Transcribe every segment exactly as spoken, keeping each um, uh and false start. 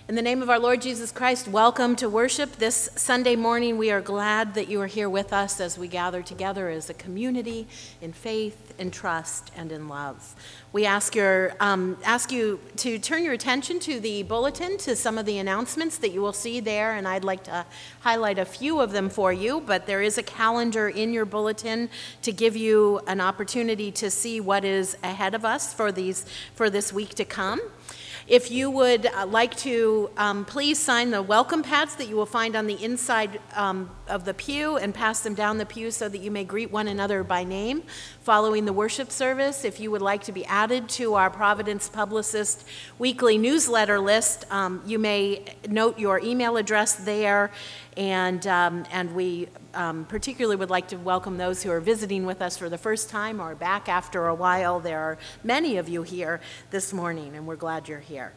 In the name of our Lord Jesus Christ, welcome to worship. This Sunday morning, we are glad that you are here with us as we gather together as a community in faith, in trust, and in love. We ask, your, um, ask you to turn your attention to the bulletin, to some of the announcements that you will see there, and I'd like to highlight a few of them for you, but there is a calendar in your bulletin to give you an opportunity to see what is ahead of us for, these, for this week to come. If you would uh, like to, um, please sign the welcome pads that you will find on the inside um, of the pew and pass them down the pew so that you may greet one another by name following the worship service. If you would like to be added to our Providence Publicist weekly newsletter list, um, you may note your email address there, and, um, and we um, particularly would like to welcome those who are visiting with us for the first time or back after a while. There are many of you here this morning, and we're glad you're here.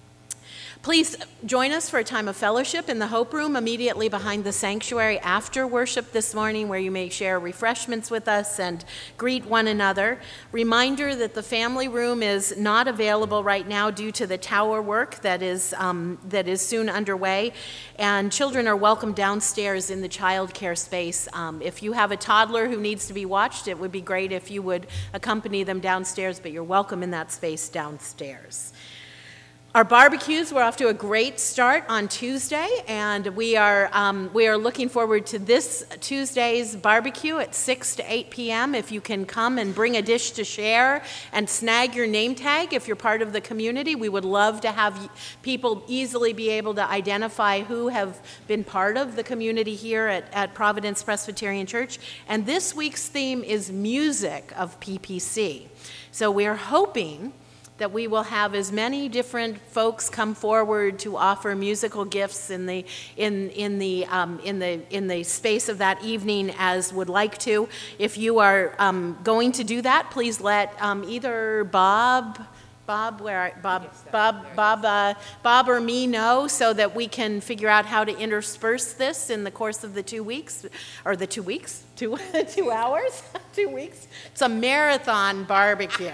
Please join us for a time of fellowship in the Hope Room immediately behind the sanctuary after worship this morning, where you may share refreshments with us and greet one another. Reminder that the family room is not available right now due to the tower work that is, um, that is soon underway, and children are welcome downstairs in the child care space. Um, if you have a toddler who needs to be watched, it would be great if you would accompany them downstairs, but you're welcome in that space downstairs. Our barbecues, we're off to a great start on Tuesday, and we are um, we are looking forward to this Tuesday's barbecue at six to eight p.m. If you can come and bring a dish to share and snag your name tag if you're part of the community, we would love to have people easily be able to identify who have been part of the community here at, at Providence Presbyterian Church. And this week's theme is music of P P C. So we're hoping that we will have as many different folks come forward to offer musical gifts in the in in the um, in the in the space of that evening as would like to. If you are um, going to do that, please let um, either Bob. Bob, where Bob, Bob, Bob, uh, Bob, or me know so that we can figure out how to intersperse this in the course of the two weeks, or the two weeks, two two hours, two weeks. It's a marathon barbecue.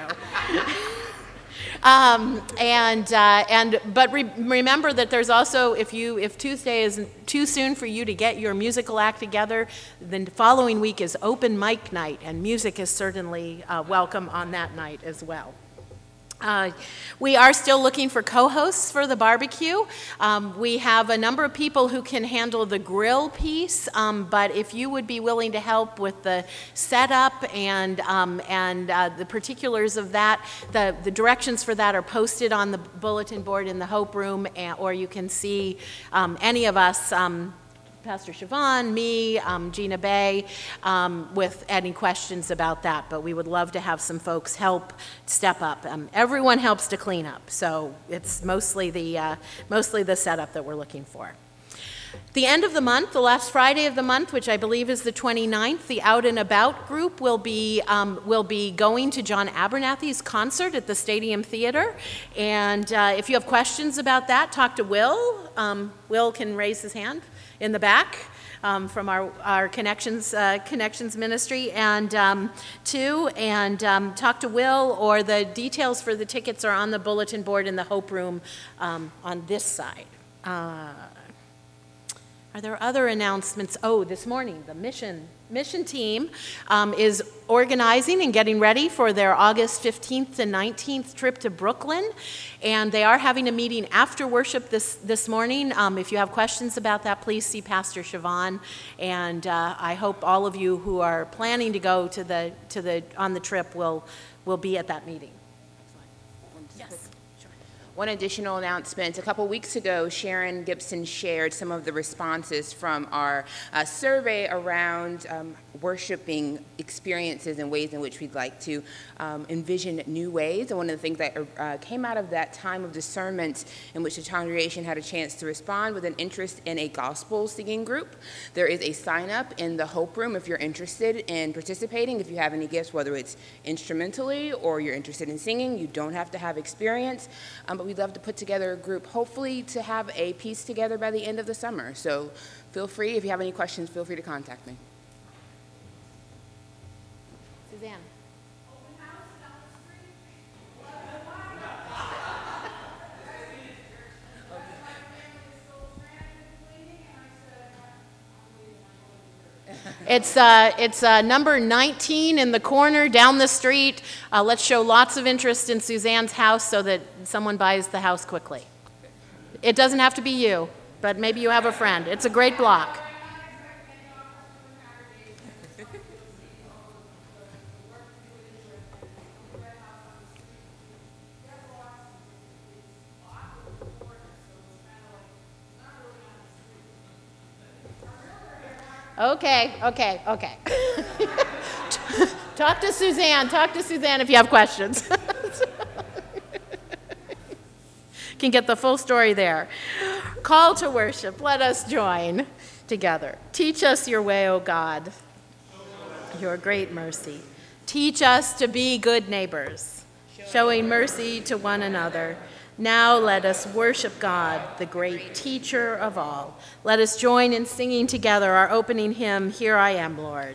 Um, and uh, and but re- remember that there's also, if you if Tuesday is too soon for you to get your musical act together, then the following week is open mic night, and music is certainly uh, welcome on that night as well. Uh, we are still looking for co-hosts for the barbecue. Um, we have a number of people who can handle the grill piece, um, but if you would be willing to help with the setup and um, and uh, the particulars of that, the, the directions for that are posted on the bulletin board in the Hope Room, and, or you can see um, any of us, um, Pastor Siobhan, me, um, Gina Bay, um, with any questions about that. But we would love to have some folks help step up. Um, everyone helps to clean up, so it's mostly the uh, mostly the setup that we're looking for. The end of the month, the last Friday of the month, which I believe is the twenty-ninth, the Out and About group will be um, will be going to John Abernathy's concert at the Stadium Theater. And uh, if you have questions about that, talk to Will. Um, Will can raise his hand in the back um, from our, our connections uh, connections ministry, and um, two, and um, talk to Will, or the details for the tickets are on the bulletin board in the Hope Room um, on this side. Uh, Are there other announcements? Oh, this morning, the mission mission team um, is organizing and getting ready for their August fifteenth to nineteenth trip to Brooklyn, and they are having a meeting after worship this, this morning. Um, if you have questions about that, please see Pastor Siobhan, and uh, I hope all of you who are planning to go to the to the on the trip will will be at that meeting. One additional announcement. A couple weeks ago, Sharon Gibson shared some of the responses from our uh, survey around um, worshiping experiences and ways in which we'd like to um, envision new ways. And one of the things that uh, came out of that time of discernment in which the congregation had a chance to respond with an interest in a gospel singing group. There is a sign up in the Hope Room if you're interested in participating. If you have any gifts, whether it's instrumentally or you're interested in singing, you don't have to have experience. Um, but we'd love to put together a group, hopefully to have a piece together by the end of the summer. So feel free, if you have any questions, feel free to contact me. Suzanne. It's, uh, it's uh, number nineteen in the corner down the street. Uh, let's show lots of interest in Suzanne's house so that someone buys the house quickly. It doesn't have to be you, but maybe you have a friend. It's a great block. Okay, okay, okay. Talk to Suzanne. Talk to Suzanne if you have questions. Can get the full story there. Call to worship. Let us join together. Teach us your way, O God, your great mercy. Teach us to be good neighbors, showing mercy to one another. Now let us worship God, the great teacher of all. Let us join in singing together our opening hymn, Here I Am, Lord.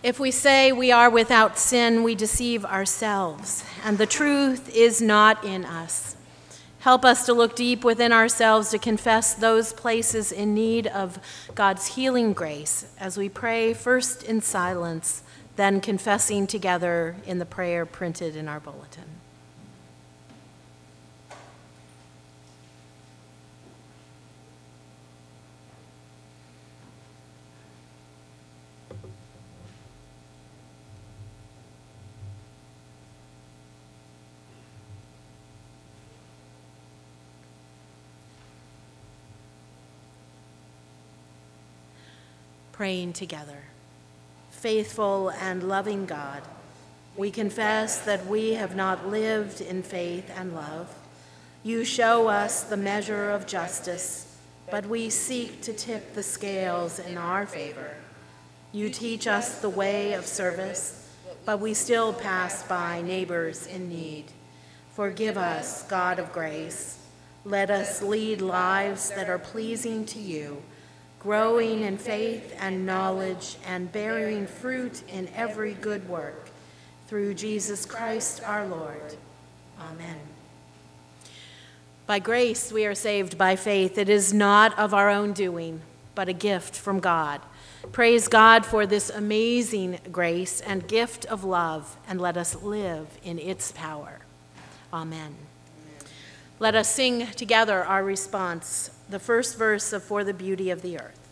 If we say we are without sin, we deceive ourselves, and the truth is not in us. Help us to look deep within ourselves to confess those places in need of God's healing grace as we pray first in silence, then confessing together in the prayer printed in our bulletin. Praying together. Faithful and loving God, we confess that we have not lived in faith and love. You show us the measure of justice, but we seek to tip the scales in our favor. You teach us the way of service, but we still pass by neighbors in need. Forgive us, God of grace. Let us lead lives that are pleasing to you, growing in faith and knowledge and bearing fruit in every good work. Through Jesus Christ our Lord. Amen. By grace we are saved by faith. It is not of our own doing, but a gift from God. Praise God for this amazing grace and gift of love, and let us live in its power. Amen. Let us sing together our response, the first verse of For the Beauty of the Earth.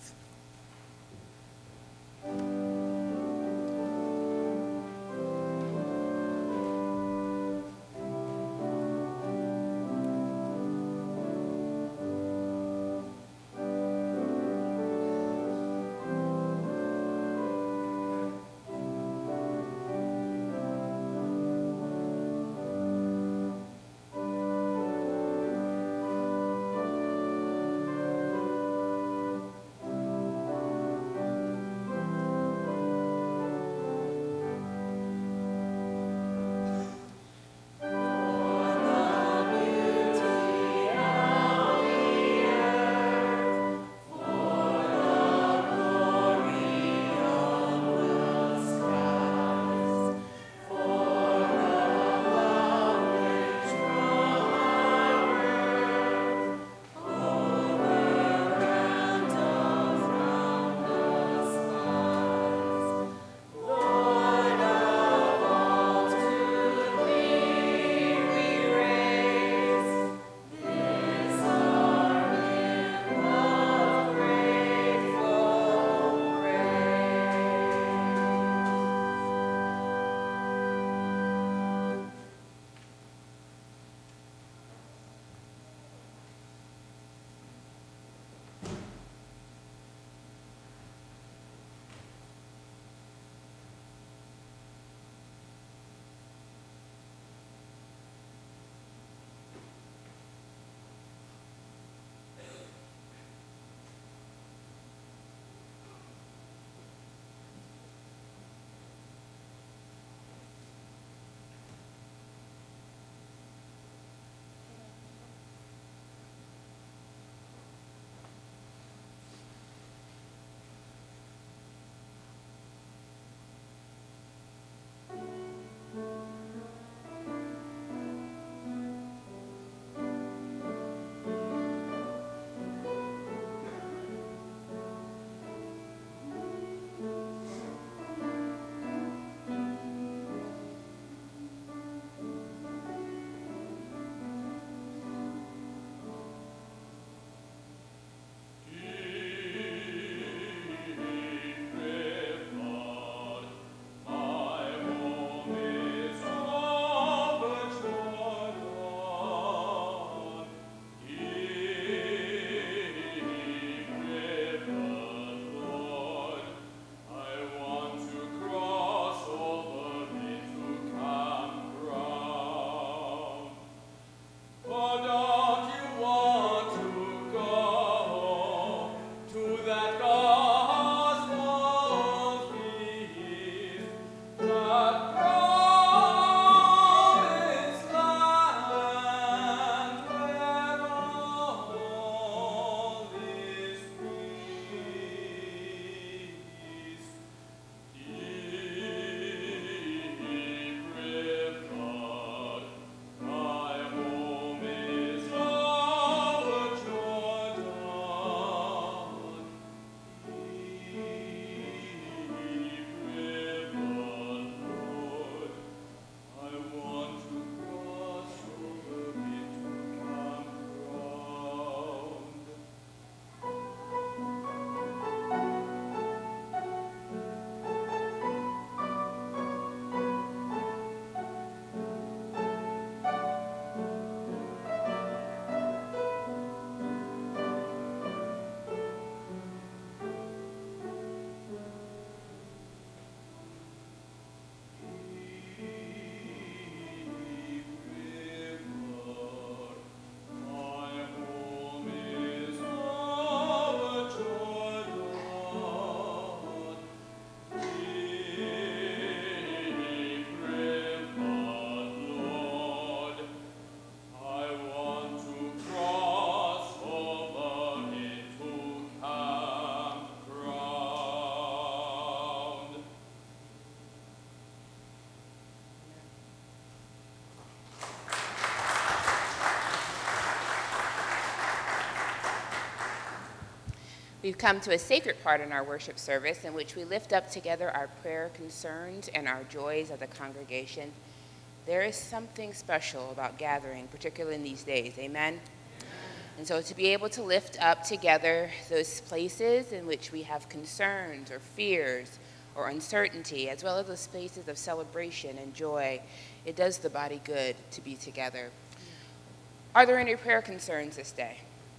We've come to a sacred part in our worship service in which we lift up together our prayer concerns and our joys of the congregation. There is something special about gathering, particularly in these days, amen? And so to be able to lift up together those places in which we have concerns or fears or uncertainty, as well as those spaces of celebration and joy, it does the body good to be together. Are there any prayer concerns this day?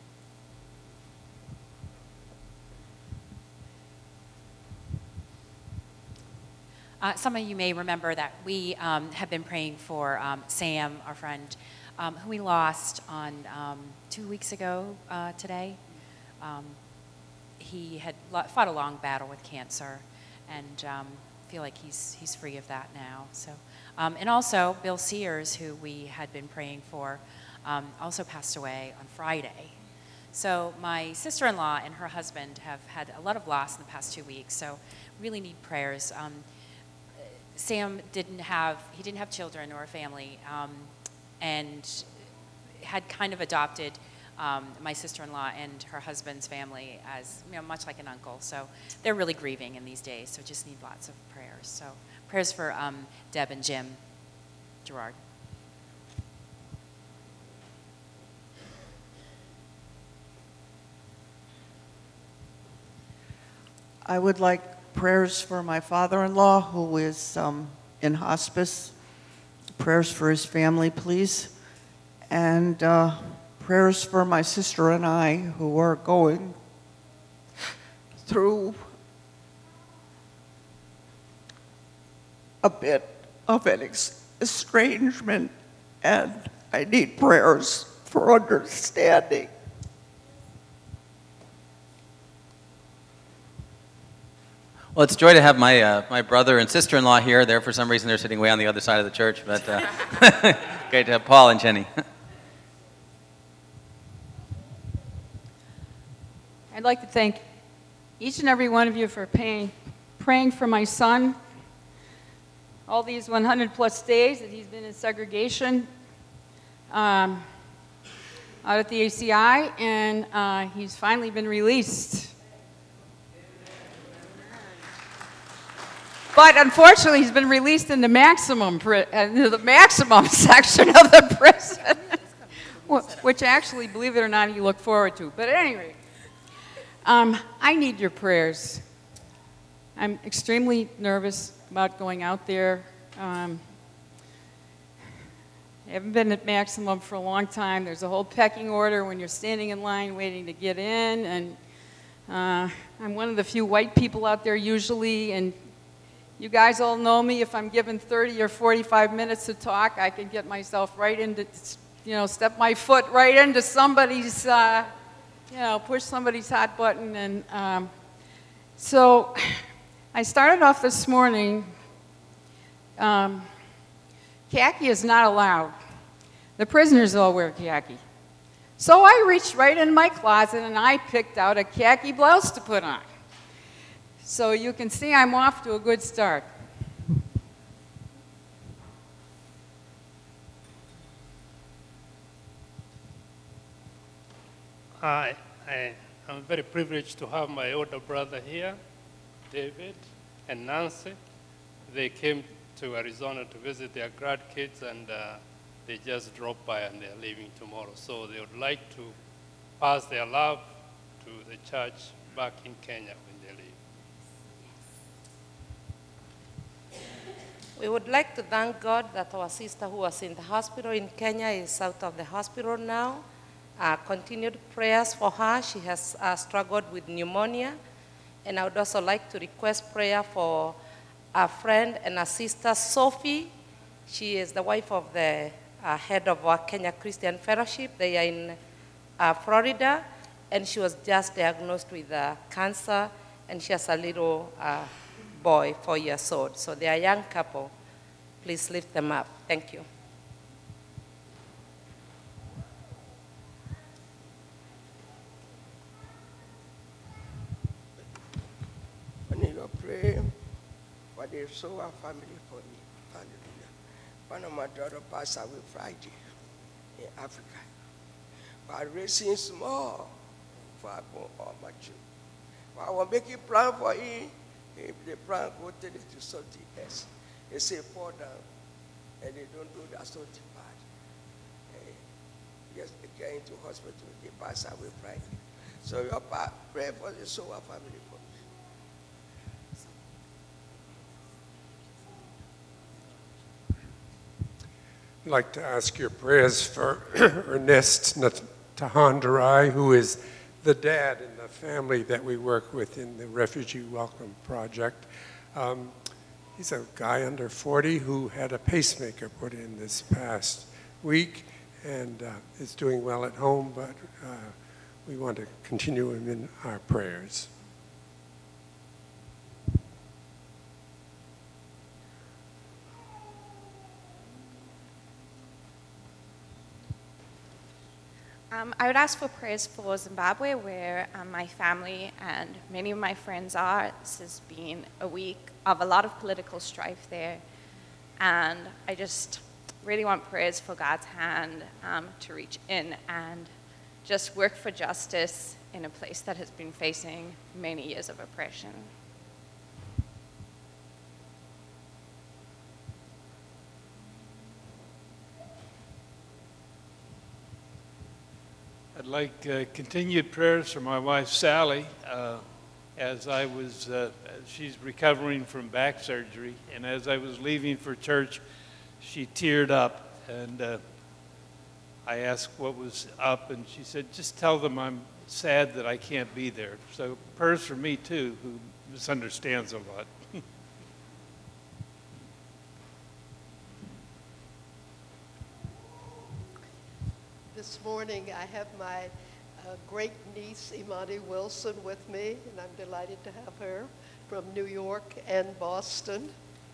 Uh, some of you may remember that we um, have been praying for um, Sam, our friend, um, who we lost on um, two weeks ago uh, today. Um, he had lo- fought a long battle with cancer, and um, feel like he's he's free of that now. So, um, and also Bill Sears, who we had been praying for, um, also passed away on Friday. So my sister-in-law and her husband have had a lot of loss in the past two weeks. So really need prayers. Um, Sam didn't have, he didn't have children or a family, um, and had kind of adopted um, my sister-in-law and her husband's family as, you know, much like an uncle. So they're really grieving in these days, so just need lots of prayers. So prayers for um, Deb and Jim Gerard. I would like prayers for my father-in-law who is um, in hospice. Prayers for his family, please. And uh, prayers for my sister and I who are going through a bit of an ex- estrangement, and I need prayers for understanding. Well, it's a joy to have my uh, my brother and sister-in-law here. There, for some reason, they're sitting way on the other side of the church. But uh, great to have Paul and Jenny. I'd like to thank each and every one of you for paying, praying for my son all these one hundred plus days that he's been in segregation um, out at the A C I, and uh, he's finally been released. But unfortunately, he's been released in the maximum, pri- uh, the maximum section of the prison, which actually, believe it or not, you look forward to. But at any rate, um, I need your prayers. I'm extremely nervous about going out there. Um, I haven't been at maximum for a long time. There's a whole pecking order when you're standing in line waiting to get in, and uh, I'm one of the few white people out there usually, and you guys all know me. If I'm given thirty or forty-five minutes to talk, I can get myself right into, you know, step my foot right into somebody's, uh, you know, push somebody's hot button. And um, so I started off this morning, um, khaki is not allowed. The prisoners all wear khaki. So I reached right in my closet and I picked out a khaki blouse to put on. So you can see I'm off to a good start. Hi, I, I'm very privileged to have my older brother here, David and Nancy. They came to Arizona to visit their grandkids, and uh, they just dropped by and they're leaving tomorrow. So they would like to pass their love to the church back in Kenya when they leave. We would like to thank God that our sister who was in the hospital in Kenya is out of the hospital now. Uh, continued prayers for her. She has uh, struggled with pneumonia. And I would also like to request prayer for a friend and a sister, Sophie. She is the wife of the uh, head of our Kenya Christian Fellowship. They are in uh, Florida, and she was just diagnosed with uh, cancer, and she has a little uh, boy, four years old. So they are a young couple. Please lift them up. Thank you. I need to pray for the Soa family for me. Hallelujah. One of my daughter passed away Friday in Africa. But raising small for all my children. I was making plan for him. If the plan go tell it to something else, they say fall down, and they don't do that something bad. And just get into hospital, they pass away Friday. So your pa, pray for the soul of family for me. I'd like to ask your prayers for Ernest Tahandarai, who is the dad in the family that we work with in the Refugee Welcome Project. Um, he's a guy under forty who had a pacemaker put in this past week and uh, is doing well at home, but uh, we want to continue him in our prayers. Um, I would ask for prayers for Zimbabwe, where um, my family and many of my friends are. This has been a week of a lot of political strife there, and I just really want prayers for God's hand um, to reach in and just work for justice in a place that has been facing many years of oppression. I'd like uh, continued prayers for my wife Sally, uh, as I was, uh, she's recovering from back surgery, and as I was leaving for church, she teared up, and uh, I asked what was up, and she said, just tell them I'm sad that I can't be there. So prayers for me too, who misunderstands a lot. This morning I have my uh, great niece Imani Wilson with me, and I'm delighted to have her from New York and Boston.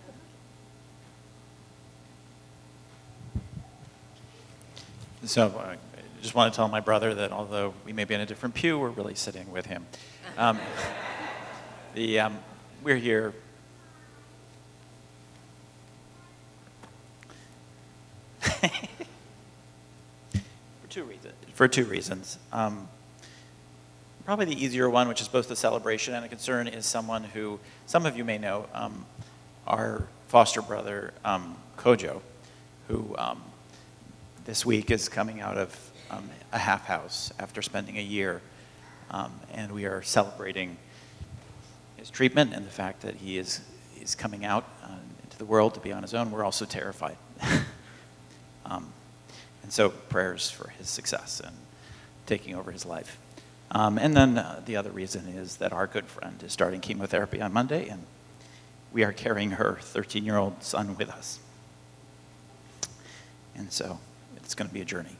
So uh, I just want to tell my brother that although we may be in a different pew, we're really sitting with him. Um, the, um, we're here Two reasons. For two reasons. Um, probably the easier one, which is both a celebration and a concern, is someone who some of you may know, um, our foster brother, um, Kojo, who um, this week is coming out of um, a half house after spending a year. Um, and we are celebrating his treatment and the fact that he is, is coming out uh, into the world to be on his own. We're also terrified. um, And so prayers for his success and taking over his life. Um, and then uh, the other reason is that our good friend is starting chemotherapy on Monday, and we are carrying her thirteen-year-old son with us. And so it's going to be a journey.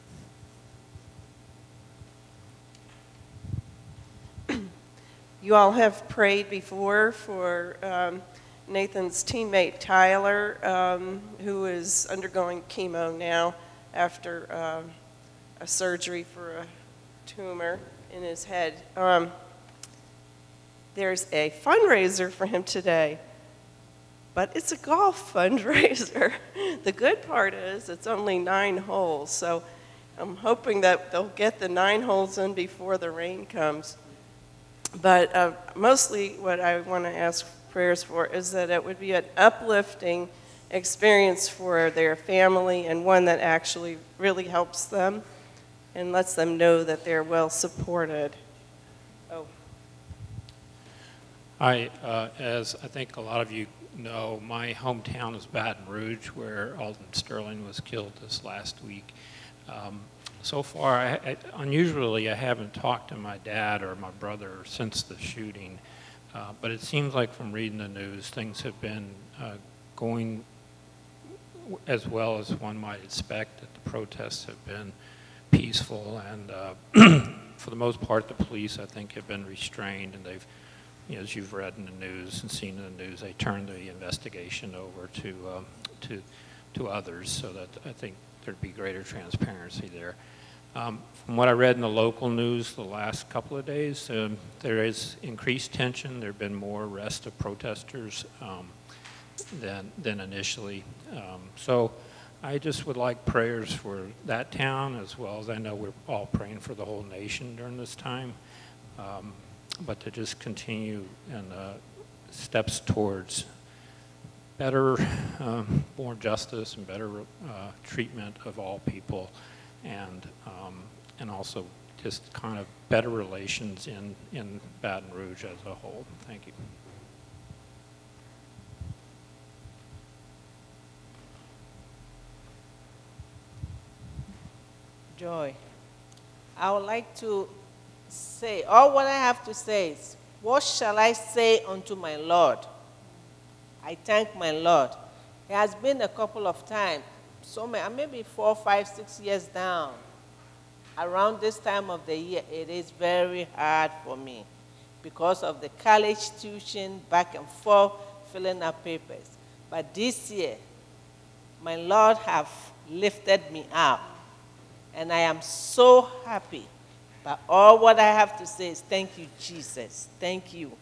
You all have prayed before for um, Nathan's teammate Tyler, um, who is undergoing chemo now after um, a surgery for a tumor in his head. Um, there's a fundraiser for him today, but it's a golf fundraiser. The good part is it's only nine holes, so I'm hoping that they'll get the nine holes in before the rain comes. But uh, mostly what I want to ask prayers for is that it would be an uplifting experience for their family, and one that actually really helps them and lets them know that they're well supported. Oh. Hi, uh, as I think a lot of you know, my hometown is Baton Rouge, where Alton Sterling was killed this last week. Um, so far, I, I, unusually, I haven't talked to my dad or my brother since the shooting, uh, but it seems like from reading the news, things have been uh, going as well as one might expect, that the protests have been peaceful, and uh, for the most part, the police, I think, have been restrained, and they've, you know, as you've read in the news and seen in the news, they turned the investigation over to, um, to, to others, so that I think there'd be greater transparency there. Um, from what I read in the local news the last couple of days, um, there is increased tension. There have been more arrests of protesters um, than, than initially. Um, so I just would like prayers for that town, as well as I know we're all praying for the whole nation during this time. Um, but to just continue in uh, steps towards better, um, more justice and better uh, treatment of all people, and um, and also just kind of better relations in, in Baton Rouge as a whole. Thank you. Joy. I would like to say, all what I have to say is, what shall I say unto my Lord? I thank my Lord. It has been a couple of times, so maybe four, five, six years down. Around this time of the year, it is very hard for me because of the college tuition, back and forth, filling up papers. But this year, my Lord have lifted me up, and I am so happy. But all what I have to say is thank you, Jesus. Thank you.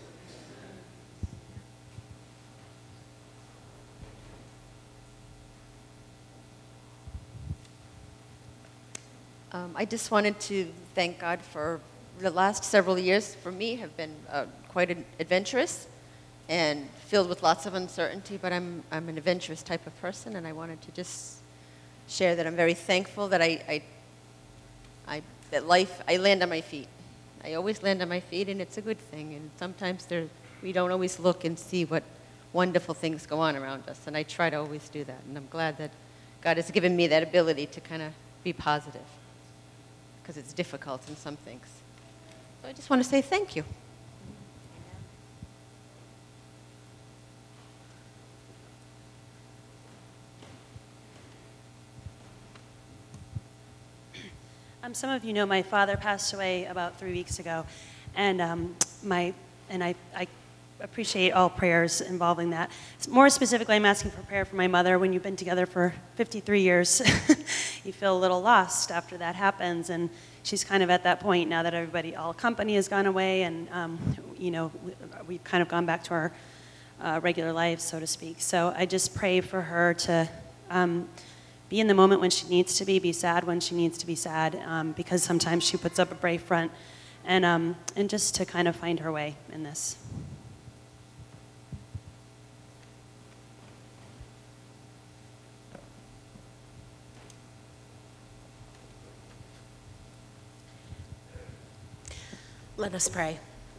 Um, I just wanted to thank God for the last several years, for me, have been uh, quite an adventurous and filled with lots of uncertainty, but I'm, I'm an adventurous type of person, and I wanted to just share that I'm very thankful that I, I, I that life, I land on my feet. I always land on my feet, and it's a good thing, and sometimes there, we don't always look and see what wonderful things go on around us, and I try to always do that, and I'm glad that God has given me that ability to kind of be positive, because it's difficult in some things. So I just want to say thank you. Um, some of you know my father passed away about three weeks ago, and um, my and I, I appreciate all prayers involving that. More specifically, I'm asking for prayer for my mother. When you've been together for fifty-three years, you feel a little lost after that happens, and she's kind of at that point now that everybody, all company has gone away, and um, you know, we've kind of gone back to our uh, regular lives, so to speak. So I just pray for her to um, be in the moment when she needs to be, be sad when she needs to be sad, um, because sometimes she puts up a brave front, and um, and just to kind of find her way in this. Let us pray.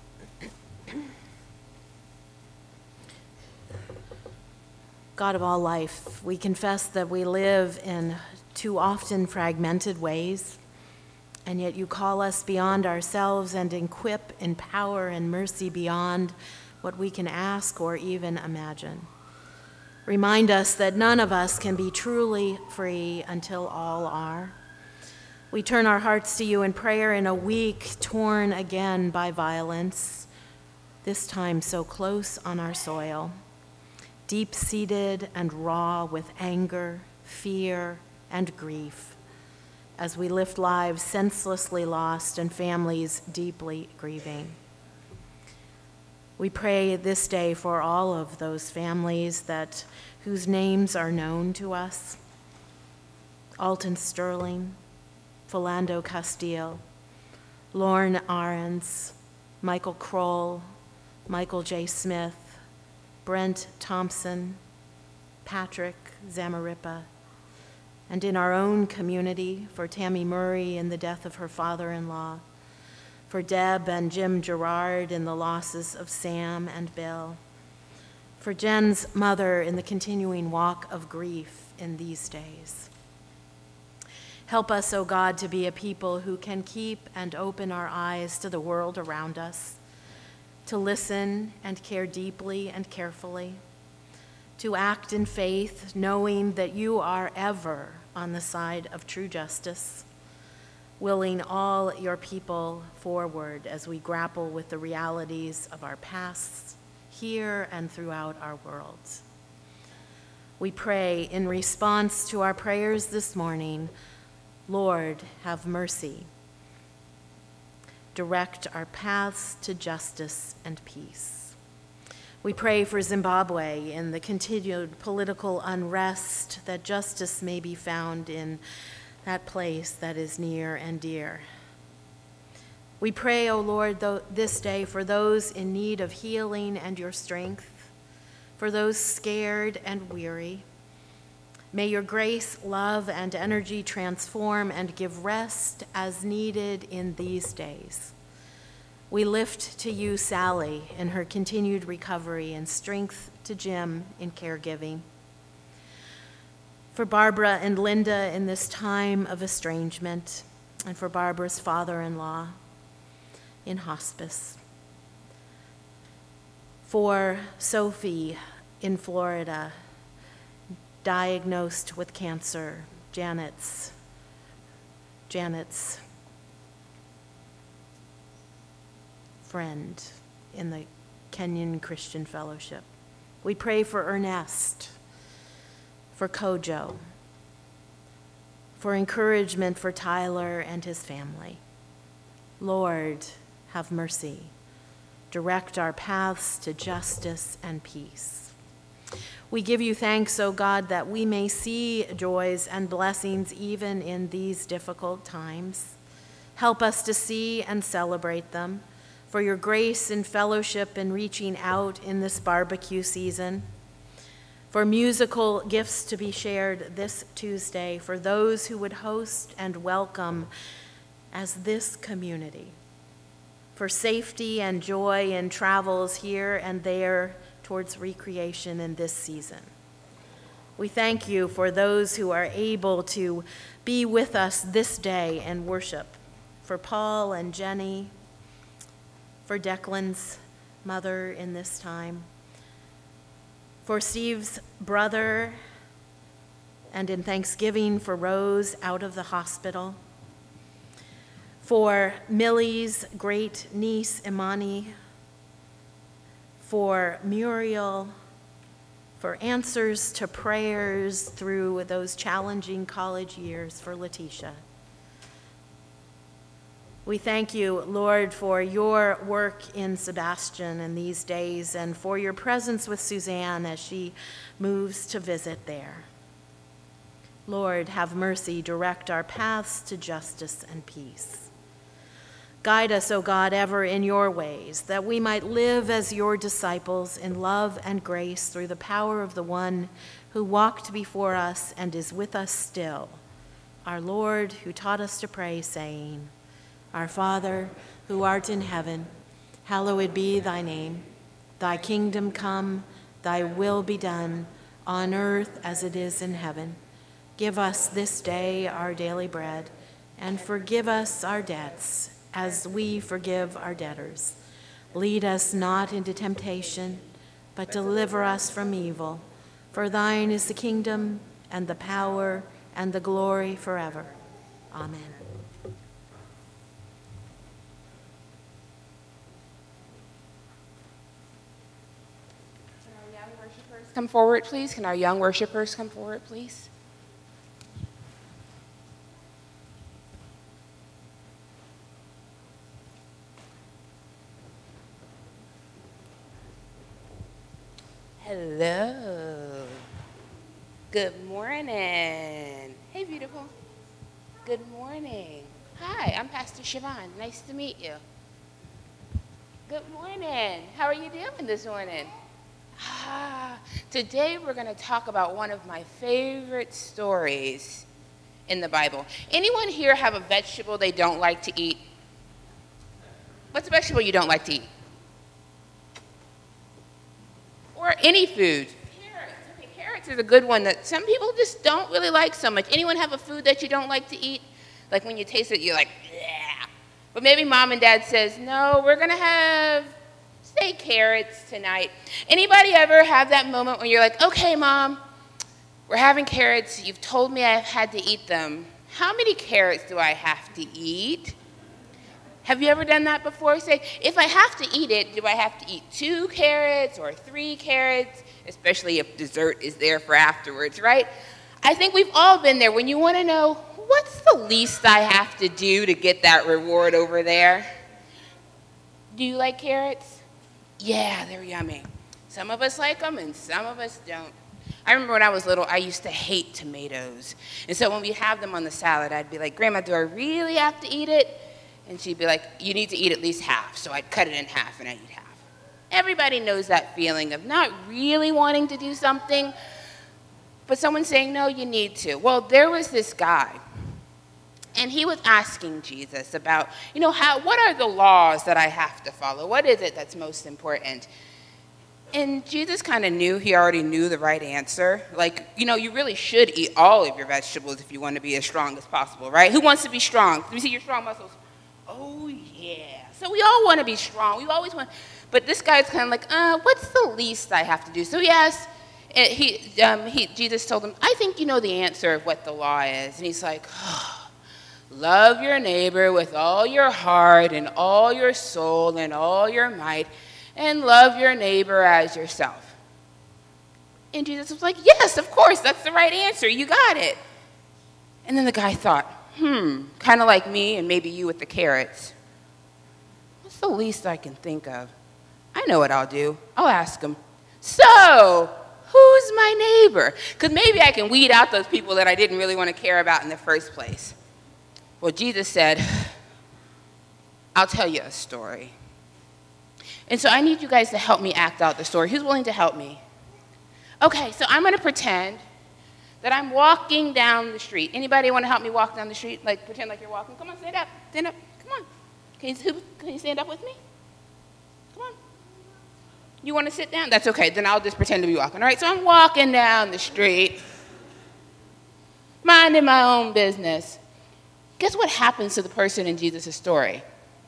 God of all life, we confess that we live in too often fragmented ways, and yet you call us beyond ourselves and equip in power and mercy beyond what we can ask or even imagine. Remind us that none of us can be truly free until all are. We turn our hearts to you in prayer in a week torn again by violence, this time so close on our soil, deep-seated and raw with anger, fear, and grief, as we lift lives senselessly lost and families deeply grieving. We pray this day for all of those families that whose names are known to us: Alton Sterling, Philando Castile, Lorne Ahrens, Michael Kroll, Michael J. Smith, Brent Thompson, Patrick Zamarripa, and in our own community for Tammy Murray in the death of her father-in-law, for Deb and Jim Gerard in the losses of Sam and Bill, for Jen's mother in the continuing walk of grief in these days. Help us, O God, to be a people who can keep and open our eyes to the world around us, to listen and care deeply and carefully, to act in faith, knowing that you are ever on the side of true justice, willing all your people forward as we grapple with the realities of our pasts here and throughout our worlds. We pray in response to our prayers this morning, Lord, have mercy. Direct our paths to justice and peace. We pray for Zimbabwe in the continued political unrest, that justice may be found in that place that is near and dear. We pray, O Lord, tho- this day for those in need of healing and your strength, for those scared and weary. May your grace, love, and energy transform and give rest as needed in these days. We lift to you Sally in her continued recovery and strength to Jim in caregiving. For Barbara and Linda in this time of estrangement, and for Barbara's father-in-law in hospice. For Sophie in Florida, diagnosed with cancer, Janet's, Janet's friend in the Kenyan Christian Fellowship. We pray for Ernest, for Kojo, for encouragement for Tyler and his family. Lord, have mercy. Direct our paths to justice and peace. We give you thanks, O God, that we may see joys and blessings even in these difficult times. Help us to see and celebrate them. For your grace and fellowship in reaching out in this barbecue season. For musical gifts to be shared this Tuesday for those who would host and welcome as this community. For safety and joy in travels here and there towards recreation in this season. We thank you for those who are able to be with us this day and worship. For Paul and Jenny, for Declan's mother in this time, for Steve's brother, and in thanksgiving for Rose out of the hospital, for Millie's great niece, Imani, for Muriel, for answers to prayers through those challenging college years for Letitia. We thank you, Lord, for your work in Sebastian in these days and for your presence with Suzanne as she moves to visit there. Lord, have mercy, direct our paths to justice and peace. Guide us, O God, ever in your ways, that we might live as your disciples in love and grace through the power of the one who walked before us and is with us still, our Lord, who taught us to pray, saying, Our Father, who art in heaven, hallowed be thy name. Thy kingdom come, thy will be done, on earth as it is in heaven. Give us this day our daily bread, and forgive us our debts, as we forgive our debtors. Lead us not into temptation, but deliver us from evil. For thine is the kingdom, and the power, and the glory forever. Amen. Come forward, please. Can our young worshipers come forward, please? Hello. Good morning. Hey, beautiful. Good morning. Hi, I'm Pastor Siobhan. Nice to meet you. Good morning. How are you doing this morning? Ah, today we're going to talk about one of my favorite stories in the Bible. Anyone here have a vegetable they don't like to eat? What's a vegetable you don't like to eat? Or any food? Carrots. Okay, carrots is a good one that some people just don't really like so much. Anyone have a food that you don't like to eat? Like when you taste it, you're like, yeah. But maybe mom and dad says, no, we're going to have, say, carrots tonight. Anybody ever have that moment when you're like, okay, mom, we're having carrots. You've told me I've had to eat them. How many carrots do I have to eat? Have you ever done that before? Say, if I have to eat it, do I have to eat two carrots or three carrots? Especially if dessert is there for afterwards, right? I think we've all been there when you want to know, what's the least I have to do to get that reward over there? Do you like carrots? Yeah, they're yummy. Some of us like them and some of us don't. I remember when I was little, I used to hate tomatoes. And so when we have them on the salad, I'd be like, Grandma, do I really have to eat it? And she'd be like, you need to eat at least half. So I'd cut it in half and I'd eat half. Everybody knows that feeling of not really wanting to do something, but someone saying, no, you need to. Well, there was this guy, and he was asking Jesus about, you know, how, what are the laws that I have to follow? What is it that's most important? And Jesus kind of knew, he already knew the right answer. Like, you know, you really should eat all of your vegetables if you want to be as strong as possible, right? Who wants to be strong? Let me see your strong muscles. Oh, yeah. So we all want to be strong. We always want, but this guy's kind of like, uh, what's the least I have to do? So he asked, he, um, he, Jesus told him, I think you know the answer of what the law is. And he's like, oh, love your neighbor with all your heart and all your soul and all your might, and love your neighbor as yourself. And Jesus was like, yes, of course, that's the right answer. You got it. And then the guy thought, hmm, kind of like me and maybe you with the carrots. What's the least I can think of? I know what I'll do. I'll ask him, so, who's my neighbor? Because maybe I can weed out those people that I didn't really want to care about in the first place. Well, Jesus said, I'll tell you a story. And so I need you guys to help me act out the story. Who's willing to help me? Okay, so I'm going to pretend that I'm walking down the street. Anybody want to help me walk down the street? Like, pretend like you're walking. Come on, stand up. Stand up. Come on. Can you, who, can you stand up with me? Come on. You want to sit down? That's okay. Then I'll just pretend to be walking. All right, so I'm walking down the street, minding my own business. Guess what happens to the person in Jesus' story?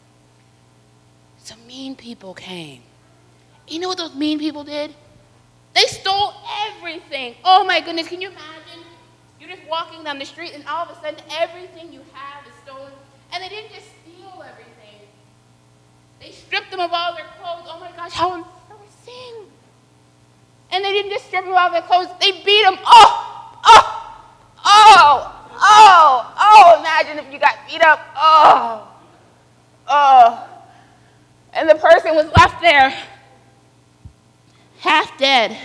Some mean people came. You know what those mean people did? They stole everything. Oh my goodness, can you imagine? You're just walking down the street and all of a sudden everything you have is stolen. And they didn't just steal everything. They stripped them of all their clothes. Oh my gosh, how embarrassing. And they didn't just strip them of all their clothes, they beat them. Oh, oh, oh, oh, oh. Imagine if you got beat up. Oh, oh. And the person was left there, half dead.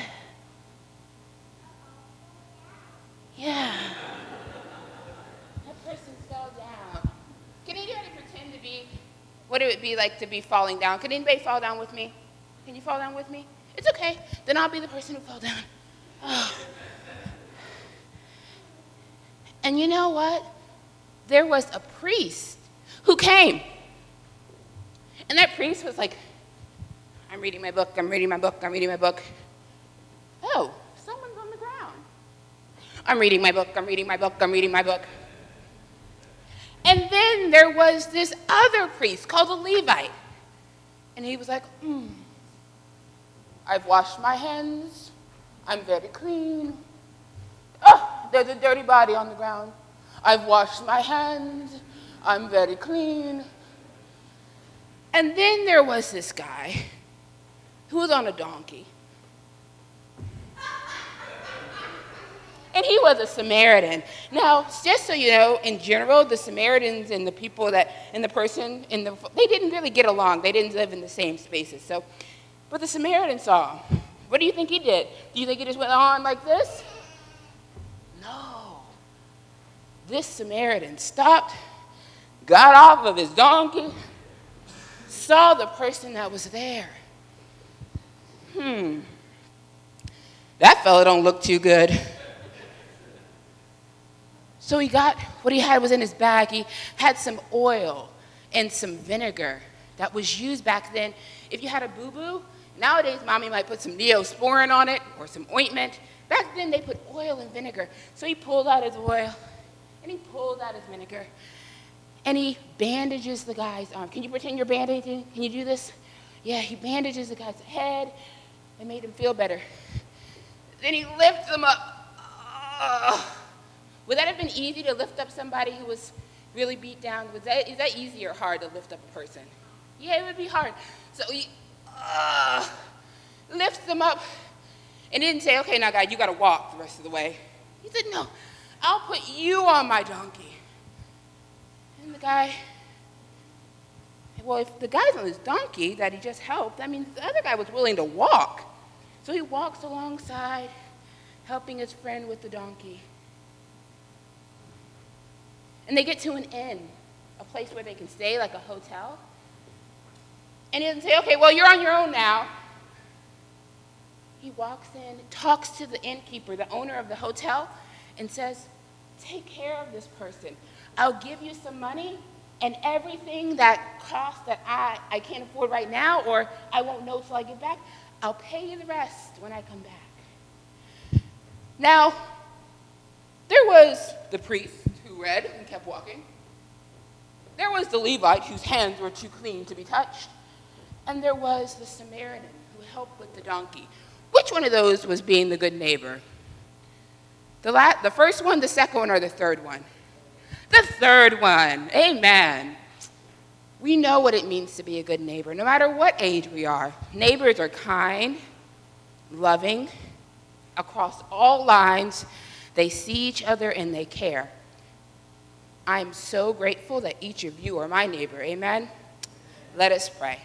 Yeah. That person fell down. Can anybody pretend to be, what it would be like to be falling down? Can anybody fall down with me? Can you fall down with me? It's okay. Then I'll be the person who fell down. Oh. And you know what? There was a priest who came. And that priest was like, I'm reading my book, I'm reading my book, I'm reading my book. Oh, someone's on the ground. I'm reading my book, I'm reading my book, I'm reading my book. And then there was this other priest called a Levite. And he was like, hmm, I've washed my hands, I'm very clean. Oh, there's a dirty body on the ground. I've washed my hands, I'm very clean. And then there was this guy who was on a donkey. And he was a Samaritan. Now, just so you know, in general, the Samaritans and the people that, and the person, in the, they didn't really get along. They didn't live in the same spaces. So, but the Samaritan saw him. What do you think he did? Do you think he just went on like this? No. This Samaritan stopped, got off of his donkey, saw the person that was there. Hmm. That fella don't look too good. So he got, what he had was in his bag, he had some oil and some vinegar that was used back then. If you had a boo-boo, nowadays mommy might put some Neosporin on it or some ointment. Back then they put oil and vinegar. So he pulled out his oil and he pulled out his vinegar. And he bandages the guy's arm. Can you pretend you're bandaging? Can you do this? Yeah, he bandages the guy's head and made him feel better. Then he lifts him up. Uh, would that have been easy to lift up somebody who was really beat down? Was that, is that easy or hard to lift up a person? Yeah, it would be hard. So he uh, lifts them up and didn't say, okay, now, God, you got to walk the rest of the way. He said, no, I'll put you on my donkey. And the guy, well, if the guy's on his donkey that he just helped, that means the other guy was willing to walk. So he walks alongside, helping his friend with the donkey. And they get to an inn. a place where they can stay, like a hotel. And he doesn't say, okay, well, you're on your own now. He walks in, talks to the innkeeper, the owner of the hotel, and says, take care of this person. I'll give you some money, and everything that costs that I, I can't afford right now, or I won't know till I get back, I'll pay you the rest when I come back. Now, there was the priest who read and kept walking. There was the Levite whose hands were too clean to be touched. And there was the Samaritan who helped with the donkey. Which one of those was being the good neighbor? The, la- the first one, the second one, or the third one? The third one. Amen. We know what it means to be a good neighbor, no matter what age we are. Neighbors are kind, loving, across all lines. They see each other and they care. I'm so grateful that each of you are my neighbor. Amen? Let us pray.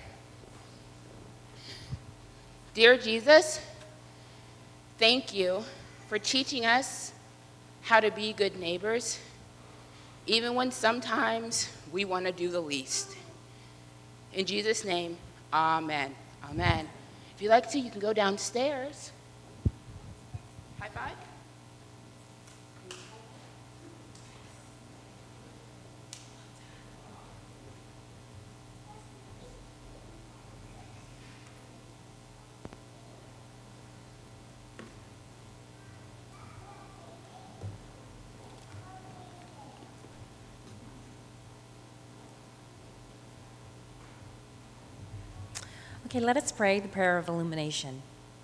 Dear Jesus, thank you for teaching us how to be good neighbors, even when sometimes we want to do the least. In Jesus' name, amen. Amen. If you'd like to, you can go downstairs. High five. Okay, let us pray the prayer of illumination.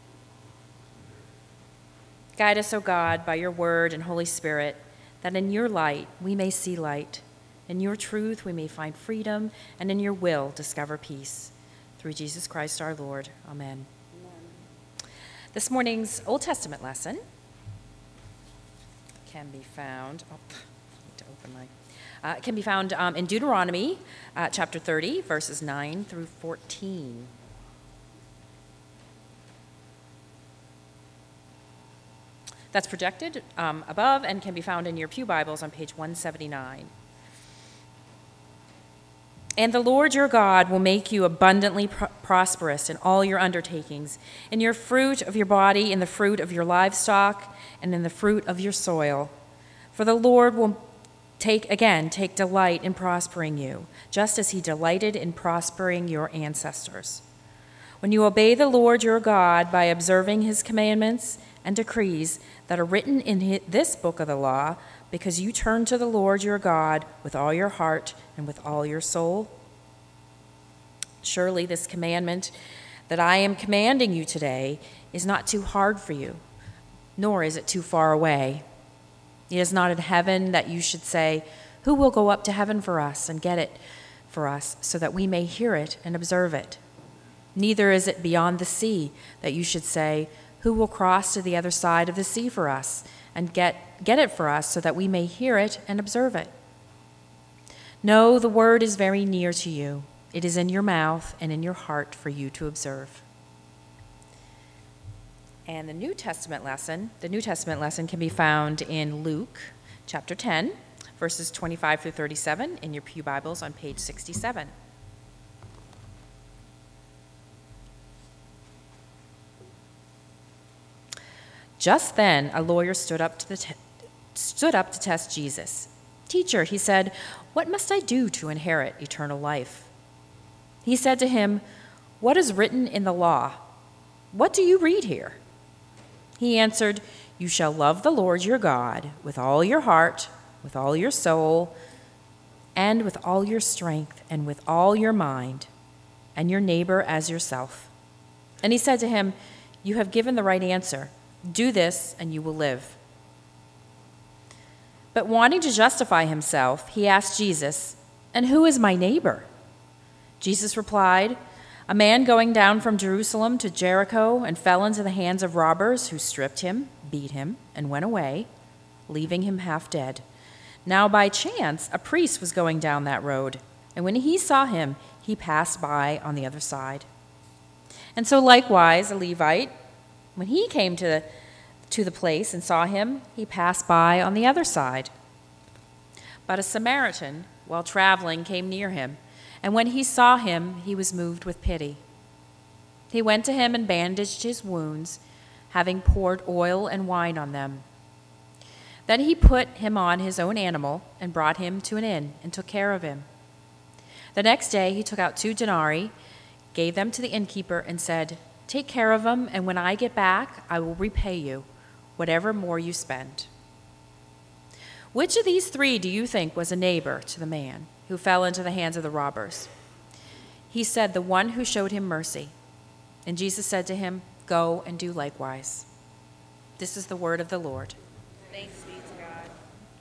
Guide us, O God, by your word and Holy Spirit, that in your light we may see light, in your truth we may find freedom, and in your will discover peace. Through Jesus Christ our Lord. Amen. Amen. This morning's Old Testament lesson can be found, oh, I need to open my, uh, can be found um, in Deuteronomy uh, chapter thirty, verses nine through fourteen. That's projected um, above and can be found in your pew Bibles on page one seventy-nine. And the Lord your God will make you abundantly pro- prosperous in all your undertakings, in your fruit of your body, in the fruit of your livestock, and in the fruit of your soil. For the Lord will take, again, take delight in prospering you, just as he delighted in prospering your ancestors. When you obey the Lord your God by observing his commandments and decrees that are written in this book of the law, because you turn to the Lord your God with all your heart and with all your soul. Surely this commandment that I am commanding you today is not too hard for you, nor is it too far away. It is not in heaven that you should say, who will go up to heaven for us and get it for us so that we may hear it and observe it? Neither is it beyond the sea that you should say, who will cross to the other side of the sea for us and get, get it for us so that we may hear it and observe it? No, the word is very near to you. It is in your mouth and in your heart for you to observe. And the New Testament lesson, the New Testament lesson can be found in Luke chapter ten, verses twenty-five through thirty-seven in your pew Bibles on page sixty-seven. Just then, a lawyer stood up to the te- stood up to test Jesus. Teacher, he said, what must I do to inherit eternal life? He said to him, what is written in the law? What do you read here? He answered, you shall love the Lord your God with all your heart, with all your soul, and with all your strength, and with all your mind, and your neighbor as yourself. And he said to him, you have given the right answer. Do this, and you will live. But wanting to justify himself, he asked Jesus, and who is my neighbor? Jesus replied, a man going down from Jerusalem to Jericho and fell into the hands of robbers who stripped him, beat him, and went away, leaving him half dead. Now by chance, a priest was going down that road, and when he saw him, he passed by on the other side. And so likewise, a Levite, when he came to the, to the place and saw him, he passed by on the other side. But a Samaritan, while traveling, came near him, and when he saw him, he was moved with pity. He went to him and bandaged his wounds, having poured oil and wine on them. Then he put him on his own animal and brought him to an inn and took care of him. The next day he took out two denarii, gave them to the innkeeper, and said, "Take care of him, and when I get back, I will repay you, whatever more you spend." Which of these three do you think was a neighbor to the man who fell into the hands of the robbers? He said, "The one who showed him mercy." And Jesus said to him, "Go and do likewise." This is the word of the Lord. Thanks be to God.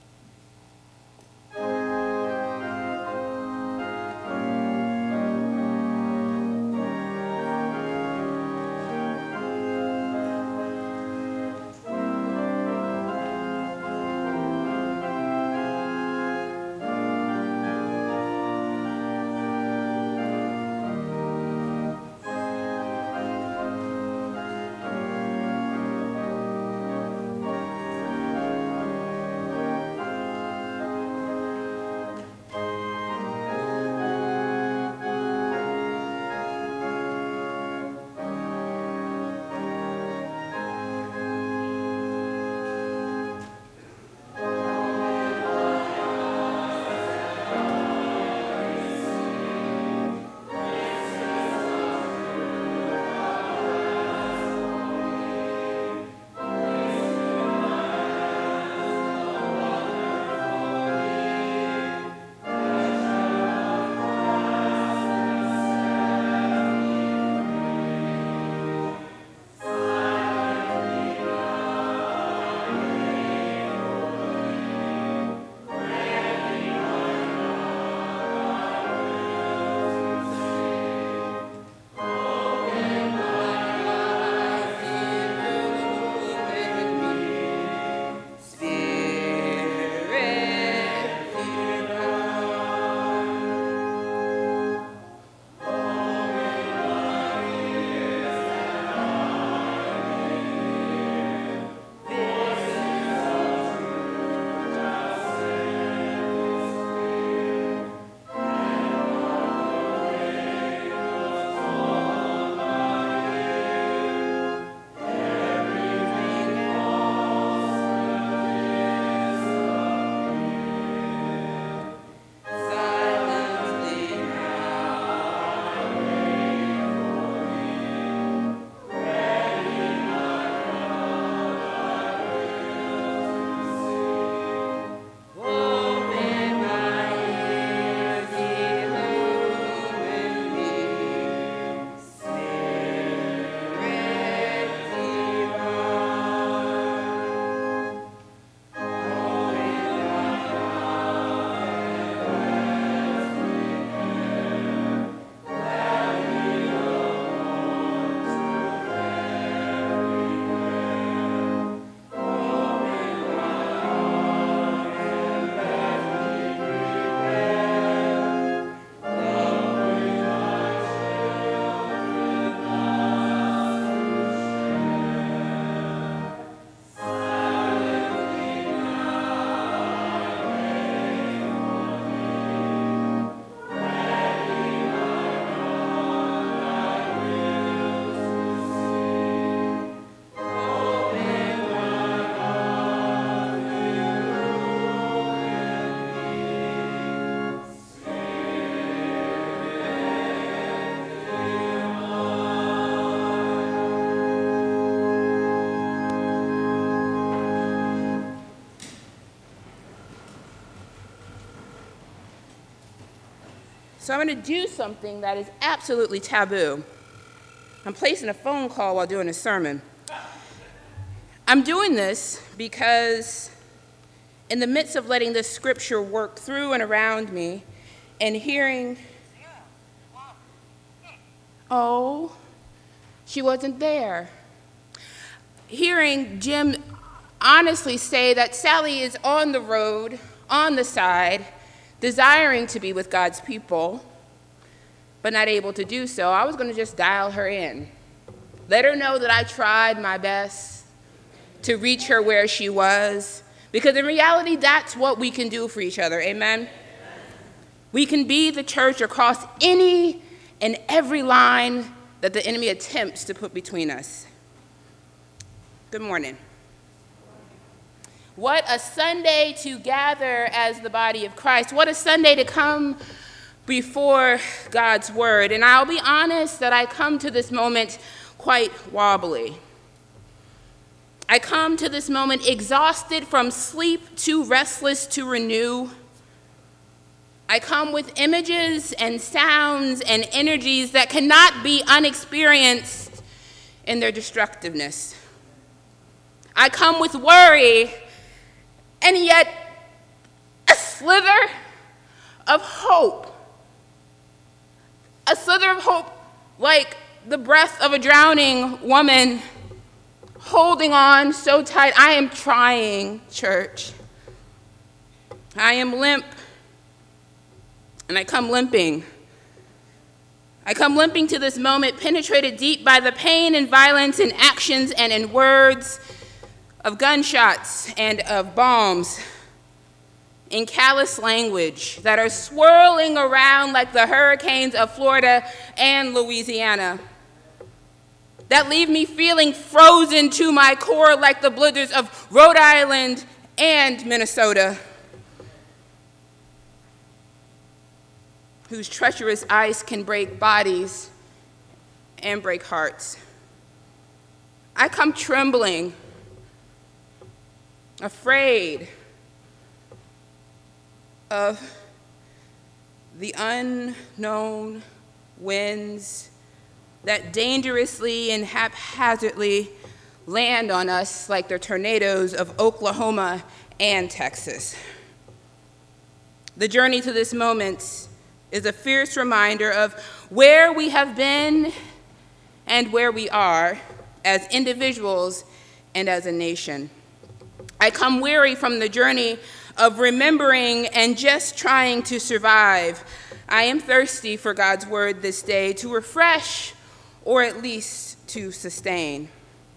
So I'm going to do something that is absolutely taboo. I'm placing a phone call while doing a sermon. I'm doing this because in the midst of letting this scripture work through and around me and hearing, oh, she wasn't there. Hearing Jim honestly say that Sally is on the road, on the side, desiring to be with God's people, but not able to do so, I was going to just dial her in. Let her know that I tried my best to reach her where she was, Because in reality, that's what we can do for each other, amen? We can be the church across any and every line that the enemy attempts to put between us. Good morning. What a Sunday to gather as the body of Christ. What a Sunday to come before God's word. And I'll be honest that I come to this moment quite wobbly. I come to this moment exhausted from sleep, too restless to renew. I come with images and sounds and energies that cannot be unexperienced in their destructiveness. I come with worry and yet a slither of hope. A slither of hope like the breath of a drowning woman holding on so tight. I am trying, church. I am limp, and I come limping. I come limping to this moment, penetrated deep by the pain and violence in actions and in words of gunshots and of bombs, in callous language that are swirling around like the hurricanes of Florida and Louisiana, that leave me feeling frozen to my core like the blizzards of Rhode Island and Minnesota, whose treacherous ice can break bodies and break hearts. I come trembling, afraid of the unknown winds that dangerously and haphazardly land on us like the tornadoes of Oklahoma and Texas. The journey to this moment is a fierce reminder of where we have been and where we are as individuals and as a nation. I come weary from the journey of remembering and just trying to survive. I am thirsty for God's word this day to refresh or at least to sustain.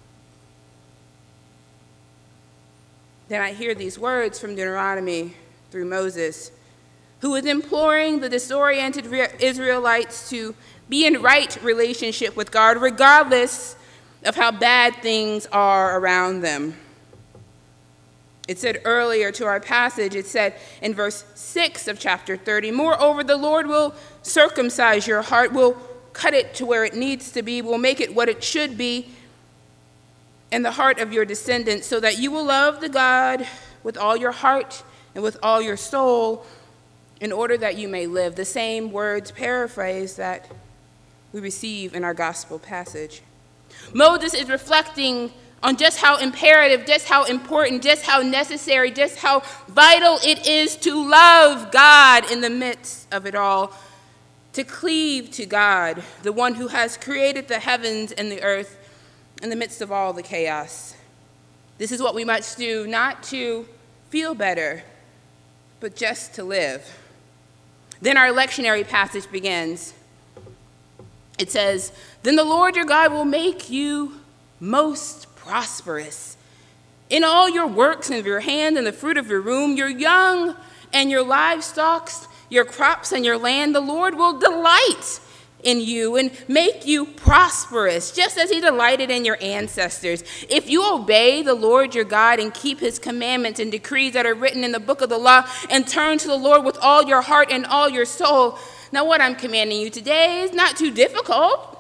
Then I hear these words from Deuteronomy through Moses, who is imploring the disoriented Israelites to be in right relationship with God, regardless of how bad things are around them. It said earlier to our passage, it said in verse six of chapter thirty, moreover, the Lord will circumcise your heart, will cut it to where it needs to be, will make it what it should be in the heart of your descendants, so that you will love the God with all your heart and with all your soul, in order that you may live. The same words paraphrased that we receive in our gospel passage. Moses is reflecting on just how imperative, just how important, just how necessary, just how vital it is to love God in the midst of it all, to cleave to God, the one who has created the heavens and the earth in the midst of all the chaos. This is what we must do, not to feel better, but just to live. Then our lectionary passage begins. It says, then the Lord your God will make you most prosperous in all your works and of your hand and the fruit of your womb, your young and your livestock, your crops and your land. The Lord will delight in you and make you prosperous, just as he delighted in your ancestors. If you obey the Lord your God and keep his commandments and decrees that are written in the book of the law and turn to the Lord with all your heart and all your soul. Now, what I'm commanding you today is not too difficult.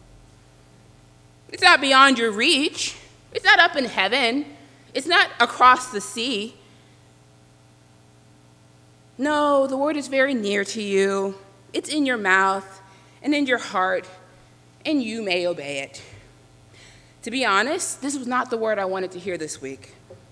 It's not beyond your reach. It's not up in heaven. It's not across the sea. No, the word is very near to you. It's in your mouth and in your heart, and you may obey it. To be honest, this was not the word I wanted to hear this week,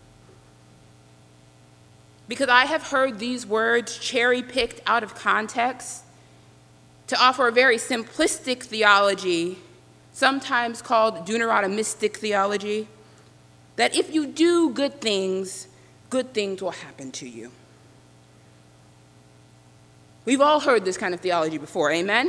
because I have heard these words cherry-picked out of context to offer a very simplistic theology, sometimes called Deuteronomistic theology, that if you do good things, good things will happen to you. We've all heard this kind of theology before, amen?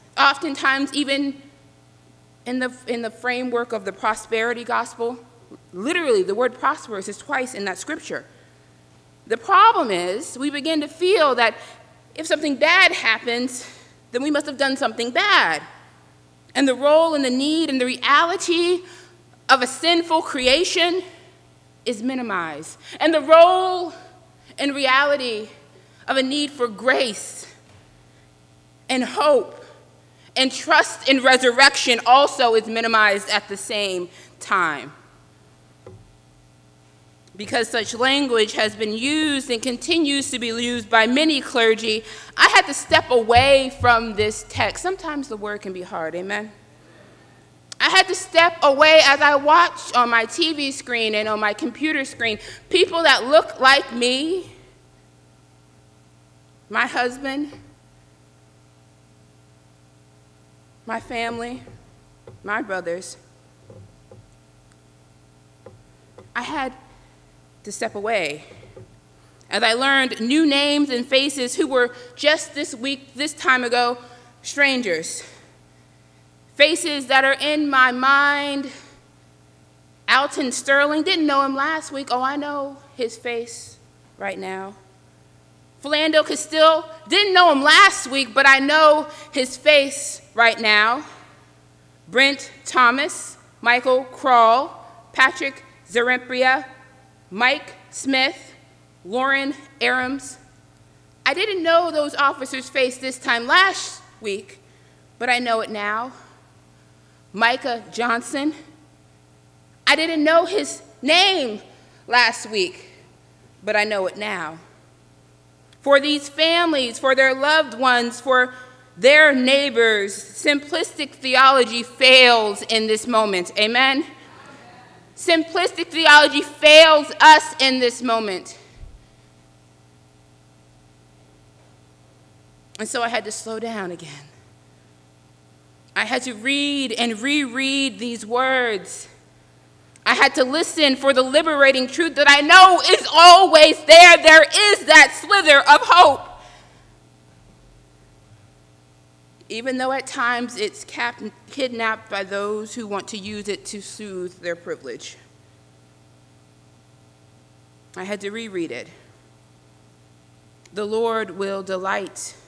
Oftentimes, even in the, in the framework of the prosperity gospel, Literally, the word prosperous is twice in that scripture. The problem is we begin to feel that if something bad happens, then we must have done something bad. And the role and the need and the reality of a sinful creation is minimized. And the role and reality of a need for grace and hope and trust in resurrection also is minimized at the same time. Because such language has been used and continues to be used by many clergy, I had to step away from this text. Sometimes the word can be hard, amen? I had to step away as I watched on my T V screen and on my computer screen people that look like me, my husband, my family, my brothers. I had to step away as I learned new names and faces who were just this week, this time ago, strangers. Faces that are in my mind. Alton Sterling, didn't know him last week. Oh, I know his face right now. Philando Castile, didn't know him last week, but I know his face right now. Brent Thomas, Michael Kroll, Patrick Zarempria, Mike Smith, Lauren Arams. I didn't know those officers' face this time last week, but I know it now. Micah Johnson. I didn't know his name last week, but I know it now. For these families, for their loved ones, for their neighbors, simplistic theology fails in this moment. Amen? Simplistic theology fails us in this moment. And so I had to slow down again. I had to read and reread these words. I had to listen for the liberating truth that I know is always there. There is that slither of hope. Even though at times it's cap- kidnapped by those who want to use it to soothe their privilege. I had to reread it. The Lord will delight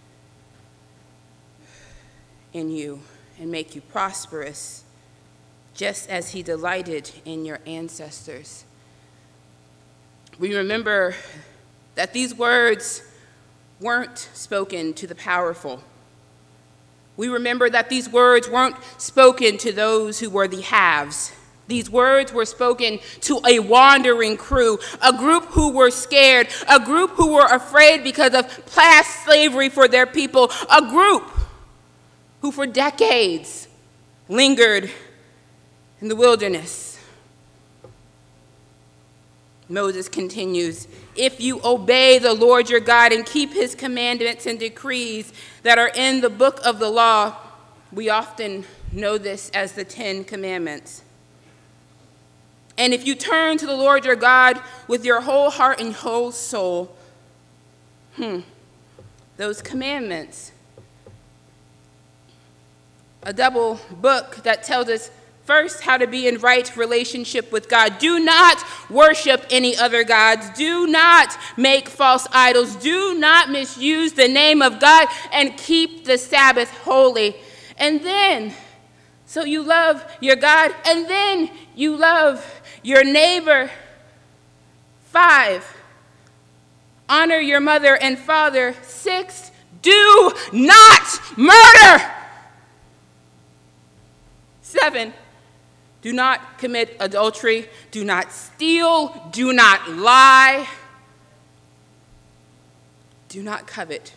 in you and make you prosperous, just as he delighted in your ancestors. We remember that these words weren't spoken to the powerful. We remember that these words weren't spoken to those who were the haves. These words were spoken to a wandering crew, a group who were scared, a group who were afraid because of past slavery for their people, a group who for decades lingered in the wilderness. Moses continues, if you obey the Lord your God and keep his commandments and decrees that are in the book of the law, we often know this as the Ten Commandments. And if you turn to the Lord your God with your whole heart and whole soul, hmm, those commandments, a double book that tells us first, how to be in right relationship with God. Do not worship any other gods. Do not make false idols. Do not misuse the name of God, and keep the Sabbath holy. And then, so you love your God, and then you love your neighbor. Five, honor your mother and father. Six, do not murder. Seven, do not commit adultery, do not steal, do not lie, do not covet.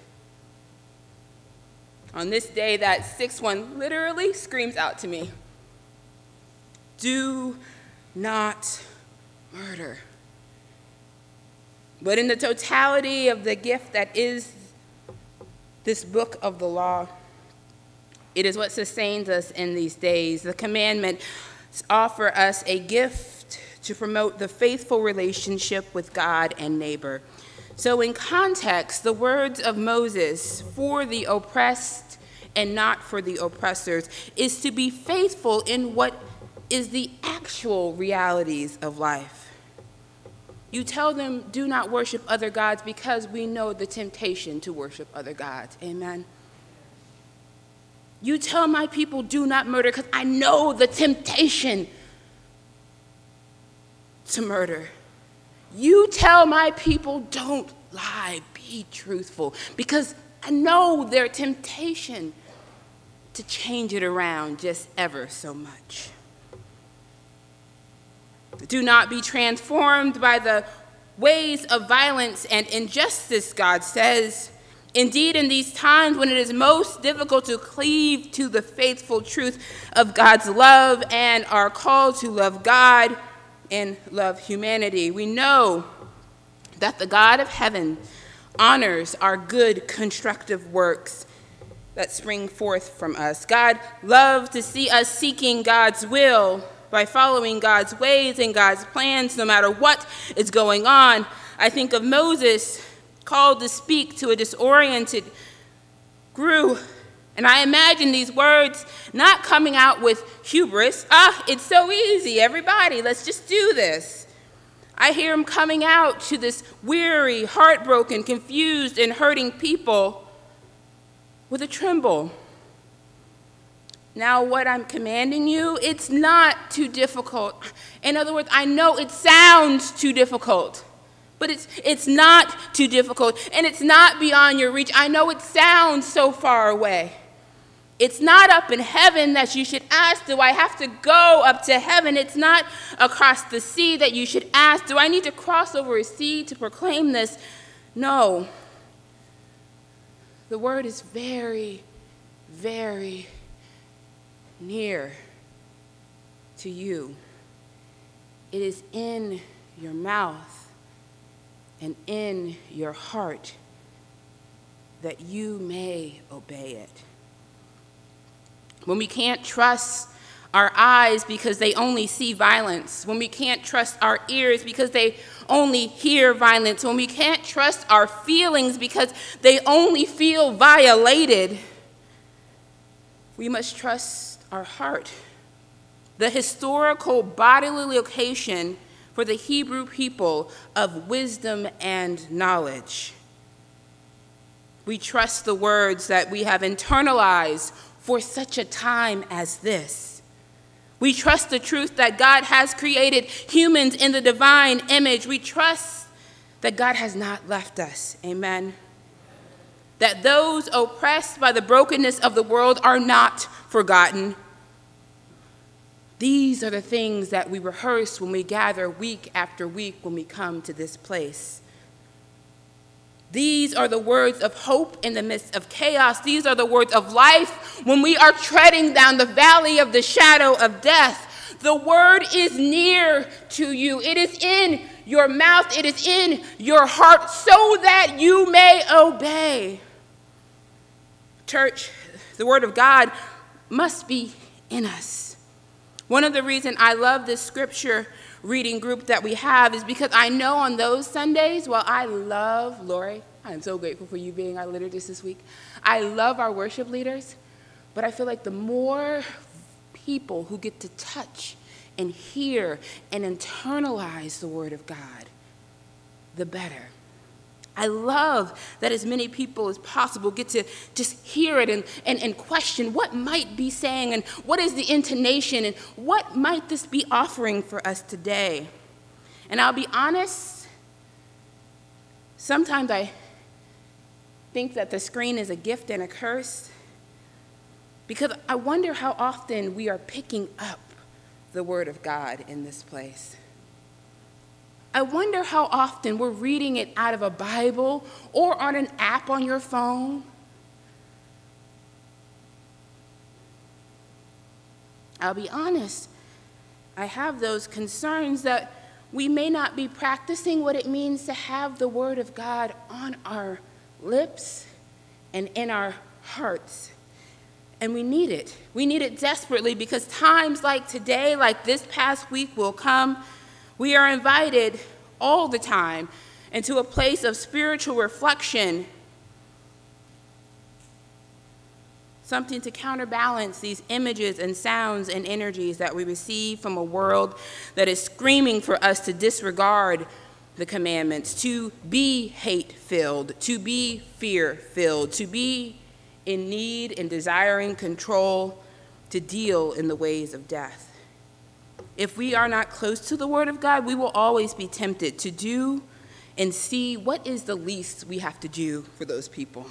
On this day, that sixth one literally screams out to me, do not murder. But in the totality of the gift that is this book of the law, it is what sustains us in these days. The commandment offer us a gift to promote the faithful relationship with God and neighbor. So in context, the words of Moses, for the oppressed and not for the oppressors, is to be faithful in what is the actual realities of life. You tell them, do not worship other gods, because we know the temptation to worship other gods. Amen. You tell my people, do not murder, because I know the temptation to murder. You tell my people, don't lie, be truthful, because I know their temptation to change it around just ever so much. Do not be transformed by the ways of violence and injustice, God says. Indeed, in these times when it is most difficult to cleave to the faithful truth of God's love and our call to love God and love humanity, we know that the God of heaven honors our good, constructive works that spring forth from us. God loves to see us seeking God's will by following God's ways and God's plans, no matter what is going on. I think of Moses called to speak to a disoriented group, and I imagine these words not coming out with hubris. Ah, it's so easy, everybody, let's just do this. I hear him coming out to this weary, heartbroken, confused, and hurting people with a tremble. Now, what I'm commanding you, it's not too difficult. In other words, I know it sounds too difficult, but it's, it's not too difficult, and it's not beyond your reach. I know it sounds so far away. It's not up in heaven that you should ask, do I have to go up to heaven? It's not across the sea that you should ask, do I need to cross over a sea to proclaim this? No. The word is very, very near to you. It is in your mouth and in your heart that you may obey it. When we can't trust our eyes because they only see violence, when we can't trust our ears because they only hear violence, when we can't trust our feelings because they only feel violated, we must trust our heart, the historical bodily location for the Hebrew people of wisdom and knowledge. We trust the words that we have internalized for such a time as this. We trust the truth that God has created humans in the divine image. We trust that God has not left us. Amen. That those oppressed by the brokenness of the world are not forgotten. These are the things that we rehearse when we gather week after week when we come to this place. These are the words of hope in the midst of chaos. These are the words of life when we are treading down the valley of the shadow of death. The word is near to you. It is in your mouth. It is in your heart so that you may obey. Church, the word of God must be in us. One of the reasons I love this scripture reading group that we have is because I know on those Sundays, while I love Lori, I am so grateful for you being our liturgist this week. I love our worship leaders, but I feel like the more people who get to touch and hear and internalize the word of God, the better. I love that as many people as possible get to just hear it and, and, and question what might be saying and what is the intonation and what might this be offering for us today. And I'll be honest, sometimes I think that the screen is a gift and a curse because I wonder how often we are picking up the word of God in this place. I wonder how often we're reading it out of a Bible or on an app on your phone. I'll be honest, I have those concerns that we may not be practicing what it means to have the Word of God on our lips and in our hearts. And we need it. We need it desperately because times like today, like this past week will come. We are invited all the time into a place of spiritual reflection. something to counterbalance these images and sounds and energies that we receive from a world that is screaming for us to disregard the commandments, to be hate-filled, to be fear-filled, to be in need and desiring control, to deal in the ways of death. If we are not close to the Word of God, we will always be tempted to do and see what is the least we have to do for those people.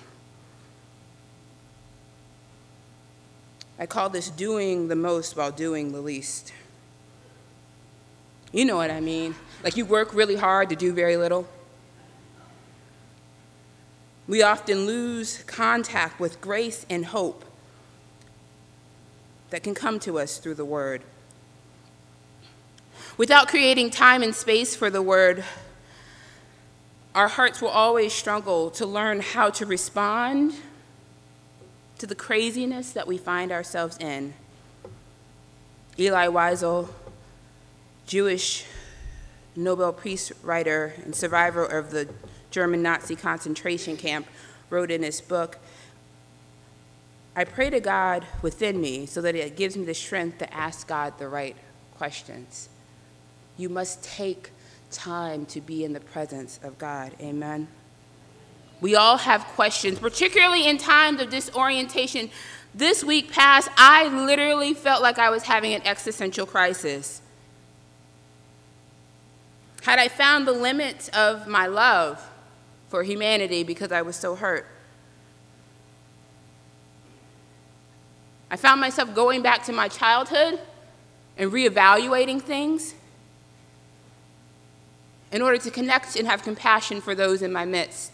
I call this doing the most while doing the least. You know what I mean. Like you work really hard to do very little. We often lose contact with grace and hope that can come to us through the Word. Without creating time and space for the Word, our hearts will always struggle to learn how to respond to the craziness that we find ourselves in. Elie Wiesel, Jewish Nobel Peace writer and survivor of the German Nazi concentration camp, wrote in his book, "I pray to God within me so that it gives me the strength to ask God the right questions." You must take time to be in the presence of God. Amen. We all have questions, particularly in times of disorientation. This week past, I literally felt like I was having an existential crisis. Had I found the limits of my love for humanity because I was so hurt? I found myself going back to my childhood and reevaluating things in order to connect and have compassion for those in my midst.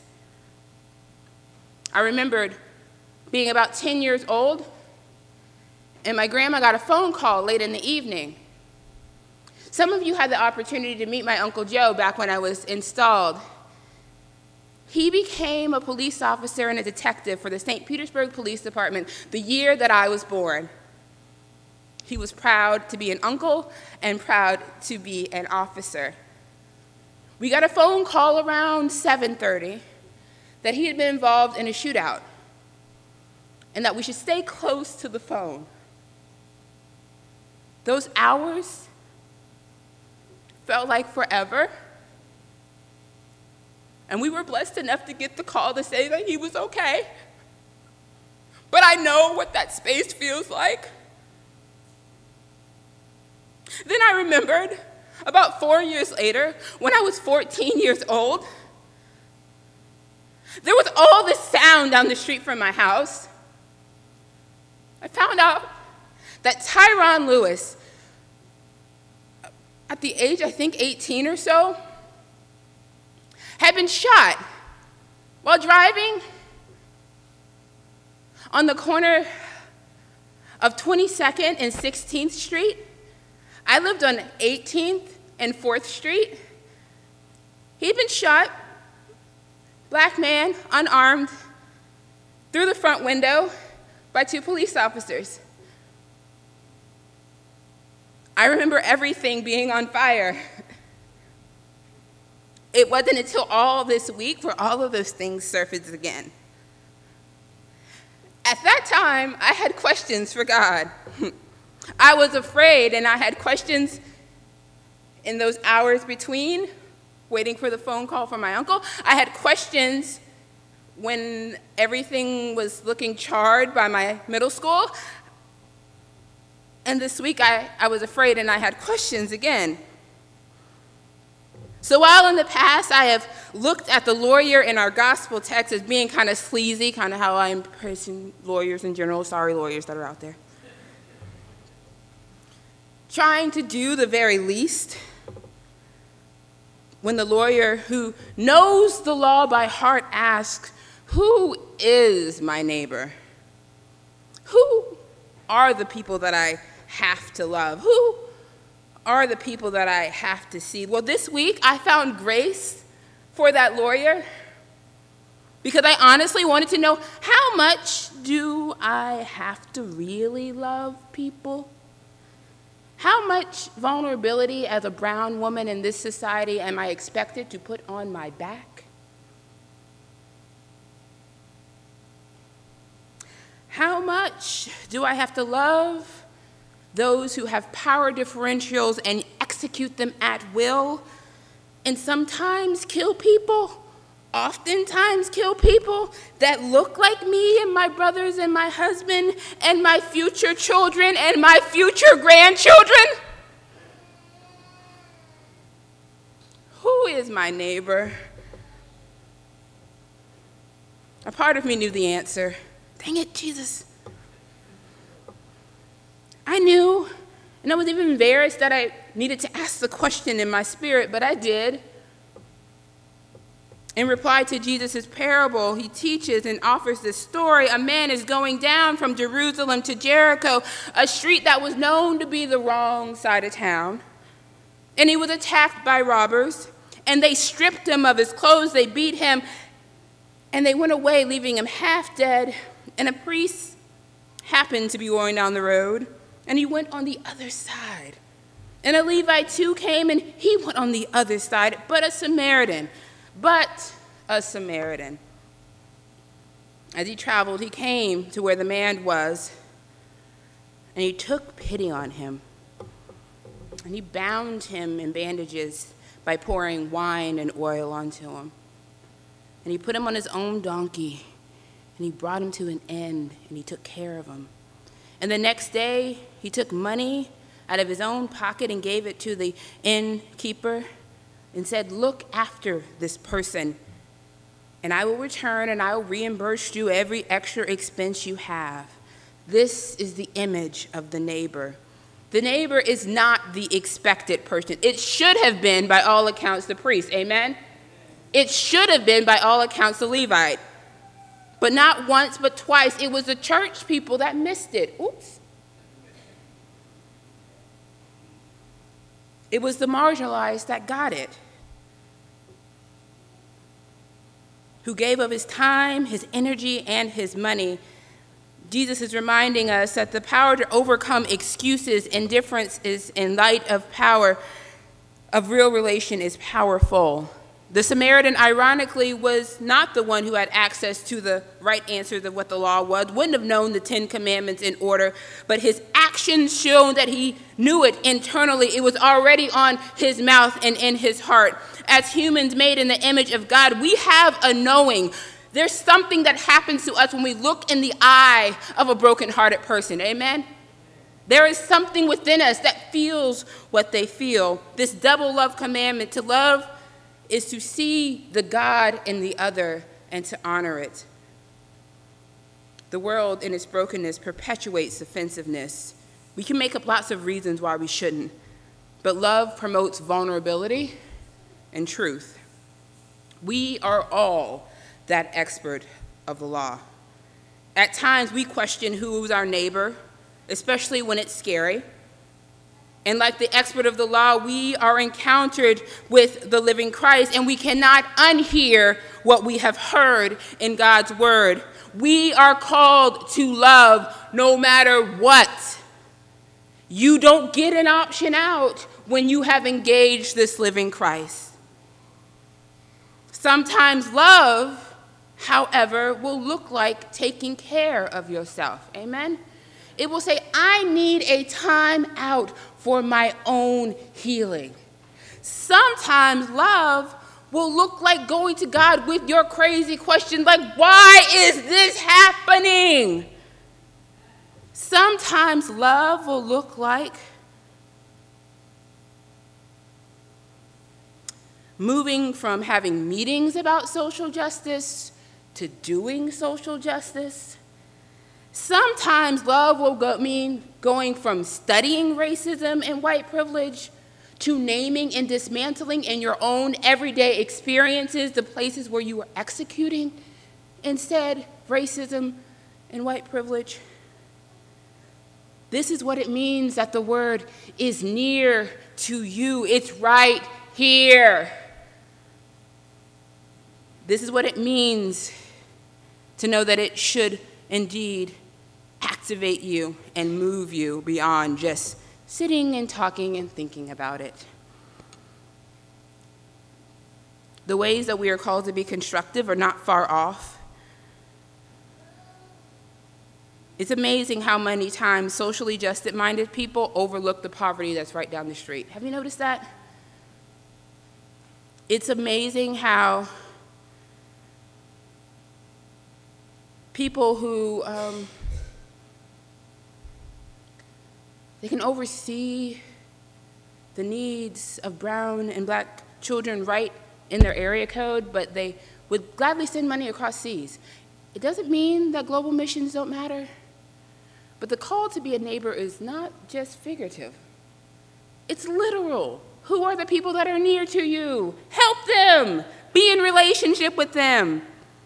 I remembered being about ten years old, and my grandma got a phone call late in the evening. Some of you had the opportunity to meet my Uncle Joe back when I was installed. He became a police officer and a detective for the Saint Petersburg Police Department the year that I was born. He was proud to be an uncle and proud to be an officer. We got a phone call around seven thirty that he had been involved in a shootout and that we should stay close to the phone. Those hours felt like forever. And we were blessed enough to get the call to say that he was okay. But I know what that space feels like. Then I remembered about four years later, when I was fourteen years old, there was all this sound down the street from my house. I found out that Tyron Lewis, at the age, I think, eighteen or so, had been shot while driving on the corner of twenty-second and sixteenth Street. I lived on eighteenth and fourth Street. He'd been shot, black man, unarmed, through the front window by two police officers. I remember everything being on fire. It wasn't until all this week where all of those things surfaced again. At that time, I had questions for God. I was afraid, and I had questions in those hours between waiting for the phone call from my uncle. I had questions when everything was looking charred by my middle school. And this week, I, I was afraid, and I had questions again. So while in the past I have looked at the lawyer in our gospel text as being kind of sleazy, kind of how I imprison lawyers in general, sorry lawyers that are out there, trying to do the very least, when the lawyer who knows the law by heart asks, who is my neighbor? Who are the people that I have to love? Who are the people that I have to see? Well, this week I found grace for that lawyer because I honestly wanted to know, how much do I have to really love people? How much vulnerability as a brown woman in this society am I expected to put on my back? How much do I have to love those who have power differentials and execute them at will, and sometimes kill people, oftentimes kill people that look like me and my brothers and my husband and my future children and my future grandchildren? Who is my neighbor? A part of me knew the answer. Dang it, Jesus. I knew, and I was even embarrassed that I needed to ask the question in my spirit, but I did. In reply to Jesus' parable, he teaches and offers this story. A man is going down from Jerusalem to Jericho, a street that was known to be the wrong side of town. And he was attacked by robbers, and they stripped him of his clothes, they beat him, and they went away, leaving him half dead. And a priest happened to be going down the road, and he went on the other side. And a Levite too came, and he went on the other side, but a Samaritan, but a Samaritan. As he traveled, he came to where the man was, and he took pity on him. And he bound him in bandages by pouring wine and oil onto him. And he put him on his own donkey, and he brought him to an inn, and he took care of him. And the next day, he took money out of his own pocket and gave it to the innkeeper and said, "Look after this person, and I will return and I will reimburse you every extra expense you have." This is the image of the neighbor. The neighbor is not the expected person. It should have been, by all accounts, the priest. Amen? It should have been, by all accounts, the Levite. But not once, but twice. It was the church people that missed it. Oops. It was the marginalized that got it, who gave of his time, his energy, and his money. Jesus is reminding us that the power to overcome excuses and differences in light of power, of real relation, is powerful. The Samaritan, ironically, was not the one who had access to the right answers of what the law was, wouldn't have known the Ten Commandments in order, but his actions showed that he knew it internally. It was already on his mouth and in his heart. As humans made in the image of God, we have a knowing. There's something that happens to us when we look in the eye of a brokenhearted person. Amen? There is something within us that feels what they feel. This double love commandment, to love is to see the God in the other and to honor it. The world in its brokenness perpetuates offensiveness. We can make up lots of reasons why we shouldn't, but love promotes vulnerability and truth. We are all that expert of the law. At times we question who's our neighbor, especially when it's scary. And like the expert of the law, we are encountered with the living Christ, and we cannot unhear what we have heard in God's word. We are called to love no matter what. You don't get an option out when you have engaged this living Christ. Sometimes love, however, will look like taking care of yourself. Amen? It will say, I need a time out for my own healing. Sometimes love will look like going to God with your crazy question, like, why is this happening? Sometimes love will look like moving from having meetings about social justice to doing social justice. Sometimes love will go, mean going from studying racism and white privilege to naming and dismantling in your own everyday experiences the places where you are executing instead racism and white privilege. This is what it means that the word is near to you. It's right here. This is what it means to know that it should indeed activate you and move you beyond just sitting and talking and thinking about it. The ways that we are called to be constructive are not far off. It's amazing how many times socially justice-minded people overlook the poverty that's right down the street. Have you noticed that? It's amazing how people who, um, they can oversee the needs of brown and black children right in their area code, but they would gladly send money across seas. It doesn't mean that global missions don't matter, but the call to be a neighbor is not just figurative. It's literal. Who are the people that are near to you? Help them. Be in relationship with them.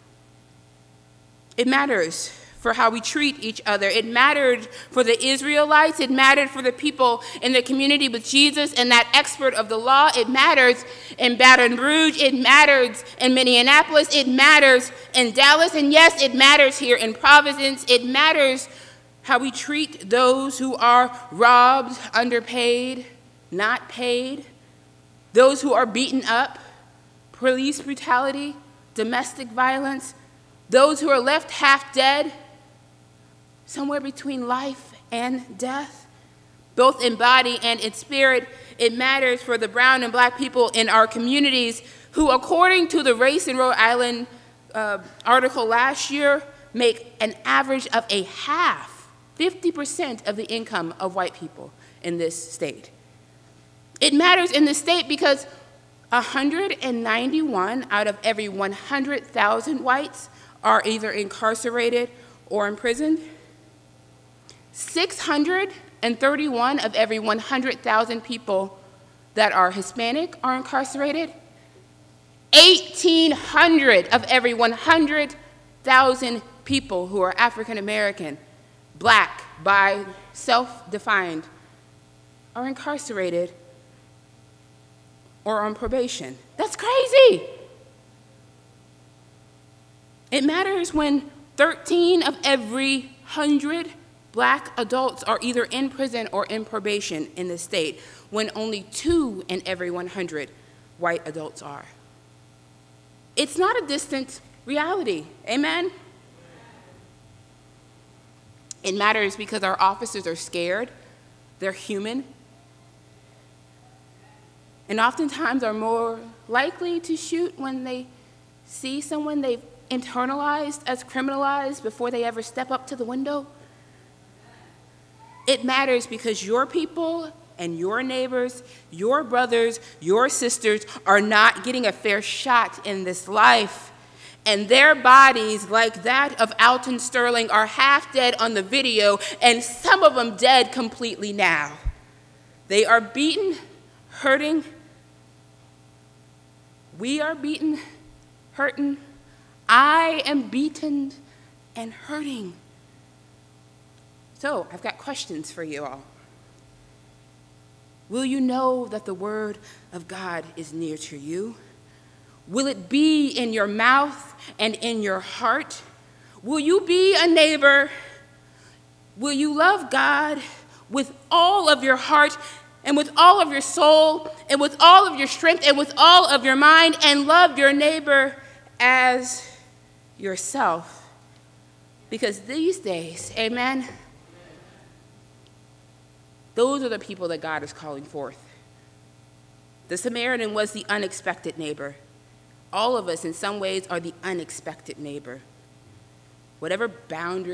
It matters for how we treat each other. It mattered for the Israelites. It mattered for the people in the community with Jesus and that expert of the law. It matters in Baton Rouge. It matters in Minneapolis. It matters in Dallas. And yes, it matters here in Providence. It matters how we treat those who are robbed, underpaid, not paid, those who are beaten up, police brutality, domestic violence, those who are left half dead, somewhere between life and death, both in body and in spirit. It matters for the brown and black people in our communities who, according to the Race in Rhode Island uh, article last year, make an average of a half, fifty percent of the income of white people in this state. It matters in this state because one hundred ninety-one out of every one hundred thousand whites are either incarcerated or imprisoned. six hundred thirty-one of every one hundred thousand people that are Hispanic are incarcerated. eighteen hundred of every one hundred thousand people who are African American, black, by self-defined, are incarcerated or on probation. That's crazy. It matters when thirteen of every one hundred black adults are either in prison or in probation in the state, when only two in every one hundred white adults are. It's not a distant reality. Amen? It matters because our officers are scared. They're human. And oftentimes are more likely to shoot when they see someone they've internalized as criminalized before they ever step up to the window. It matters because your people and your neighbors, your brothers, your sisters are not getting a fair shot in this life. And their bodies, like that of Alton Sterling, are half dead on the video, and some of them dead completely now. They are beaten, hurting. We are beaten, hurting. I am beaten and hurting. So I've got questions for you all. Will you know that the word of God is near to you? Will it be in your mouth and in your heart? Will you be a neighbor? Will you love God with all of your heart and with all of your soul and with all of your strength and with all of your mind, and love your neighbor as yourself? Because these days, amen, those are the people that God is calling forth. The Samaritan was the unexpected neighbor. All of us, in some ways, are the unexpected neighbor. Whatever boundary